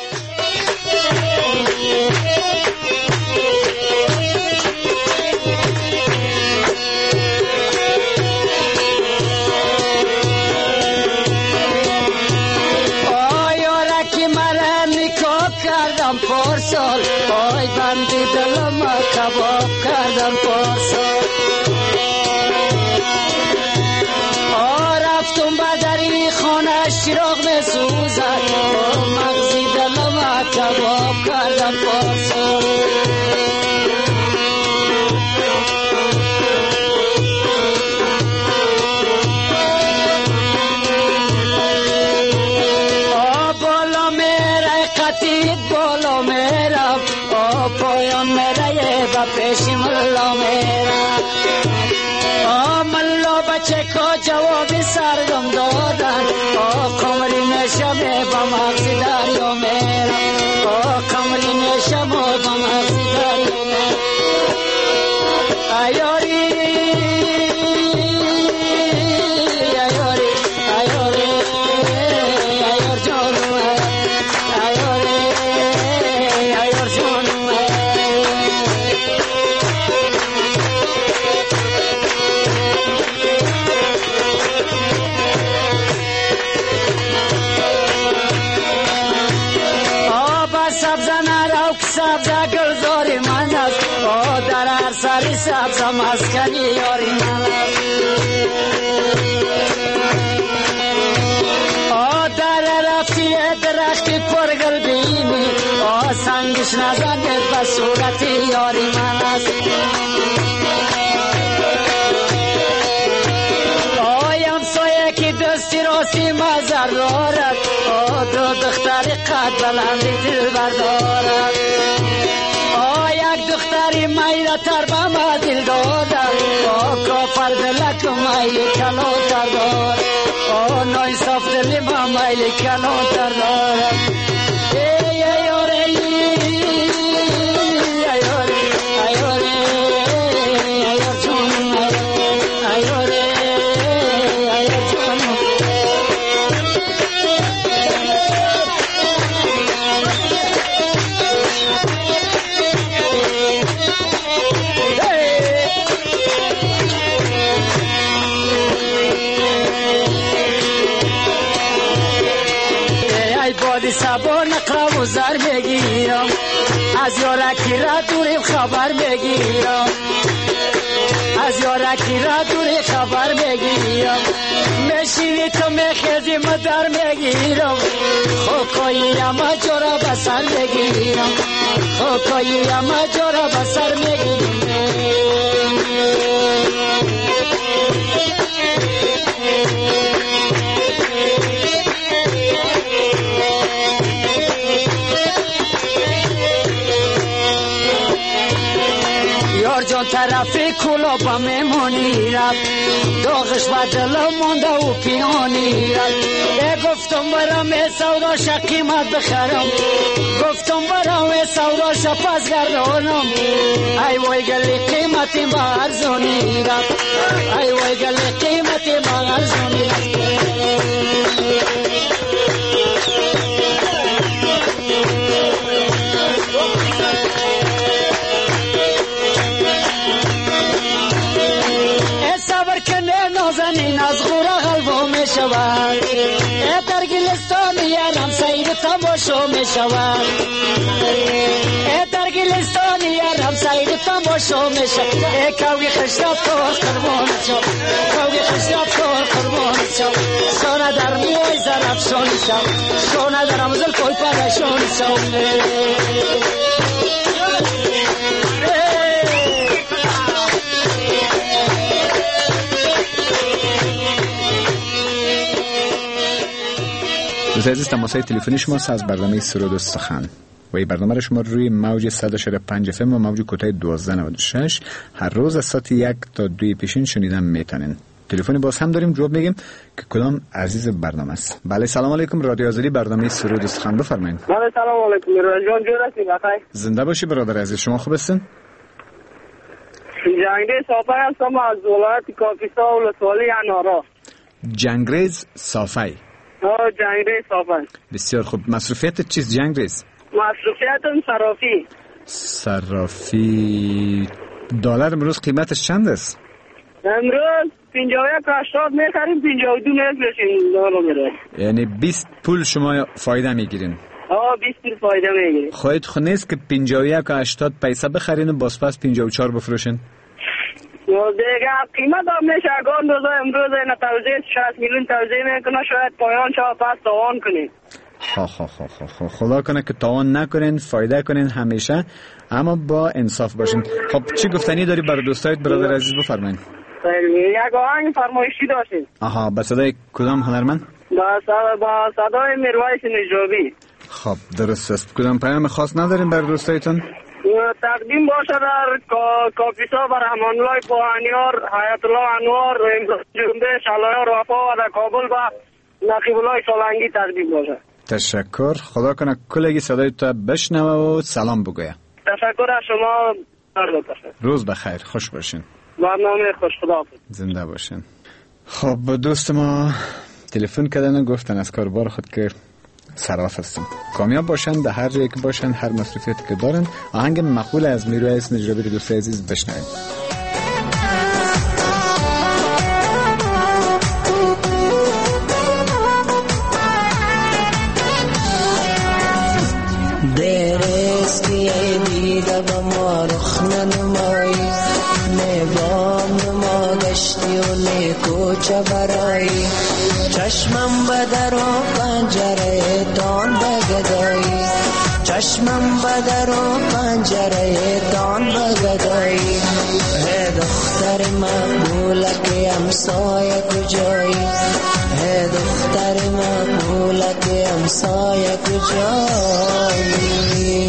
پارسال آی بندی دلم کباب کردم پارسال رفتم به دری خانه چراغ می سوزد مغزی دلم کباب کردم پارسال بالا میرم پایان میره و پیش ملا میرم ملا بچه که جواب سردم دادن کمری نشمه با مغزی دریا میرم کمری نشمه با مغزی دریا میرم ایاری سبزه گلزاری من است در هر سری سبزه مسکنی یاری من است در رفتی درختی پرگل بینی سنگش نزنه به صورتی یاری من است همسایه که دستی راستی مزر دارد دو دختری قد بلندی دل بردارد یک دختری میره تر به ما دل دادد کافر دلک میل کلاتر دارد نایصاف دلی ما میل کلاتر دارد وقتی سبا نقرا و زر میگیرم از یارکی را دوری خبر میگیرم از یارکی را دوری خبر میگیرم میشینی تو میخیزی مدر میگیرم خوکایی اما جورا بسر میگیرم خوکایی اما جورا بسر میگیرم یار جان طرفی کلابا میمونی رفت داغش و دلم مونده و پیانی رفت گفتم برام سودا شقیمت بخرم گفتم برام سودا شپس گردانم ای وای گلی قیمتی با ارزانی رفت ای وای گلی قیمتی با ارزانی رفت نازنین از غورا غلبو می شود در گلستان یارم سید تماشا می شود در گلستان یارم سید تماشا می شود کوی خشرات کار قربان شو کوی خشرات کار قربان شو سونا در میوی زرفشان شو سونا در امزل کوی پرشان شو دوست عزیز، تماس‌های تلفنی شما از برنامه سرود و سخن و این برنامه را شما روی موج 100.5 FM و موج کوتاه 1296 هر روز از ساعت 1 تا 2 پیشین شنیدن میتونین. تلفنی باز هم داریم، جواب میگیم که کدام عزیز برنامه است. بله سلام علیکم، رادیو آزادی برنامه سرود و سخن بفرمایید. بله سلام علیکم، جان جور هستید بخیر؟ زنده باشی برادر عزیز، شما خوب هستین؟ جنگریز صافی هستم از ولایت کاپیسا ولسوالی انارا. جنگریز صافی. جنگریز صافی. بسیار خوب. مصروفیت چیست جنگریز؟ مصروفیتم صرافی. دلار امروز قیمتش چند است؟ امروز 51.80 میخریم، 52 میفروشیم دلار میره. یعنی 20 پول شما فایده میگیرین؟ 20 پول فایده میگیریم. خواهید خود نیست که 51.80 پیسه بخرین و باز پس 54 بفروشین؟ دیگه قیمت هم میشه اگان روزا امروز این توزیع 60 میلیون توزیع میکنه، شاید پایان شا پس تاوان کنید. خدا کنه که تاوان نکنین، فایده کنین همیشه، اما با انصاف باشین. خب چی گفتنی داری برای دوستایت برادر عزیز بفرمایین؟ یک آهنگ فرمایشی داشتین. به صدای کدام هنرمند؟ با صدای میرویس نجابی. خب درست است. کدام پیام خاص ندارین برای دوستایتون؟ تقدیم باشه در کاپیسا بر همانلای پوهانیار، حیات الله انوار، جنبه شلایار وفا و در کابل با نقیب الله سالنگی تقدیم باشه. تشکر. خدا کنه کلگی صدای تو بشنوه و سلام بگویه. تشکر از شما. روز بخیر، خوش باشین. برنامه خوش، خداحافظ. زنده باشین. خب دوست ما تلفن کردن و گفتن از کاربار خود که صراف هستم، کامیاب باشن در هر جایی که باشن، هر مصروفیتی که دارن. آهنگ مقبول از میرویس نجابی رو دوست عزیز بشنوید. دیرست که دیده با ما رخ ننمایی، نبام نما گشتی و لیکوچه برایی، چشمم بدر و پنجره دان بگدایی، چشمم بدر و پنجره دان بگدایی، هی دختر مقبوله که امسایه کجایی، هی دختر مقبوله که امسایه کجایی.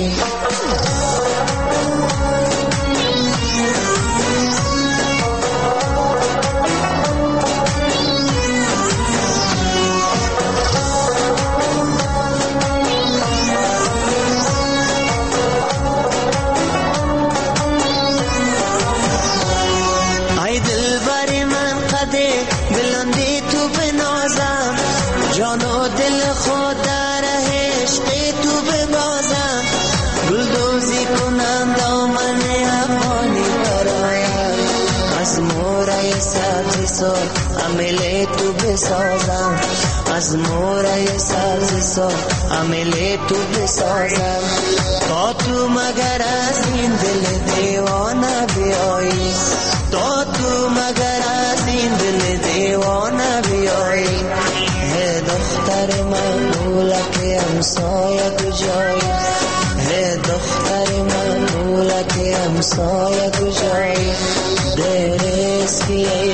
جانو دل خود در عشق تو ببازم، بلدوزی کنم دامن افغانی برایم، از موره سبزی سر هم عمل تو بسازم، از موره ساز سو عمل تو بسازم. تا تو مگر از این دل دیوانه بیایی، تا تو مگر از این دل دیوانه بیایی. ہے دختر من مولک همسایه کجایی، ہے دختر من مولک همسایه کجایی. دریس کی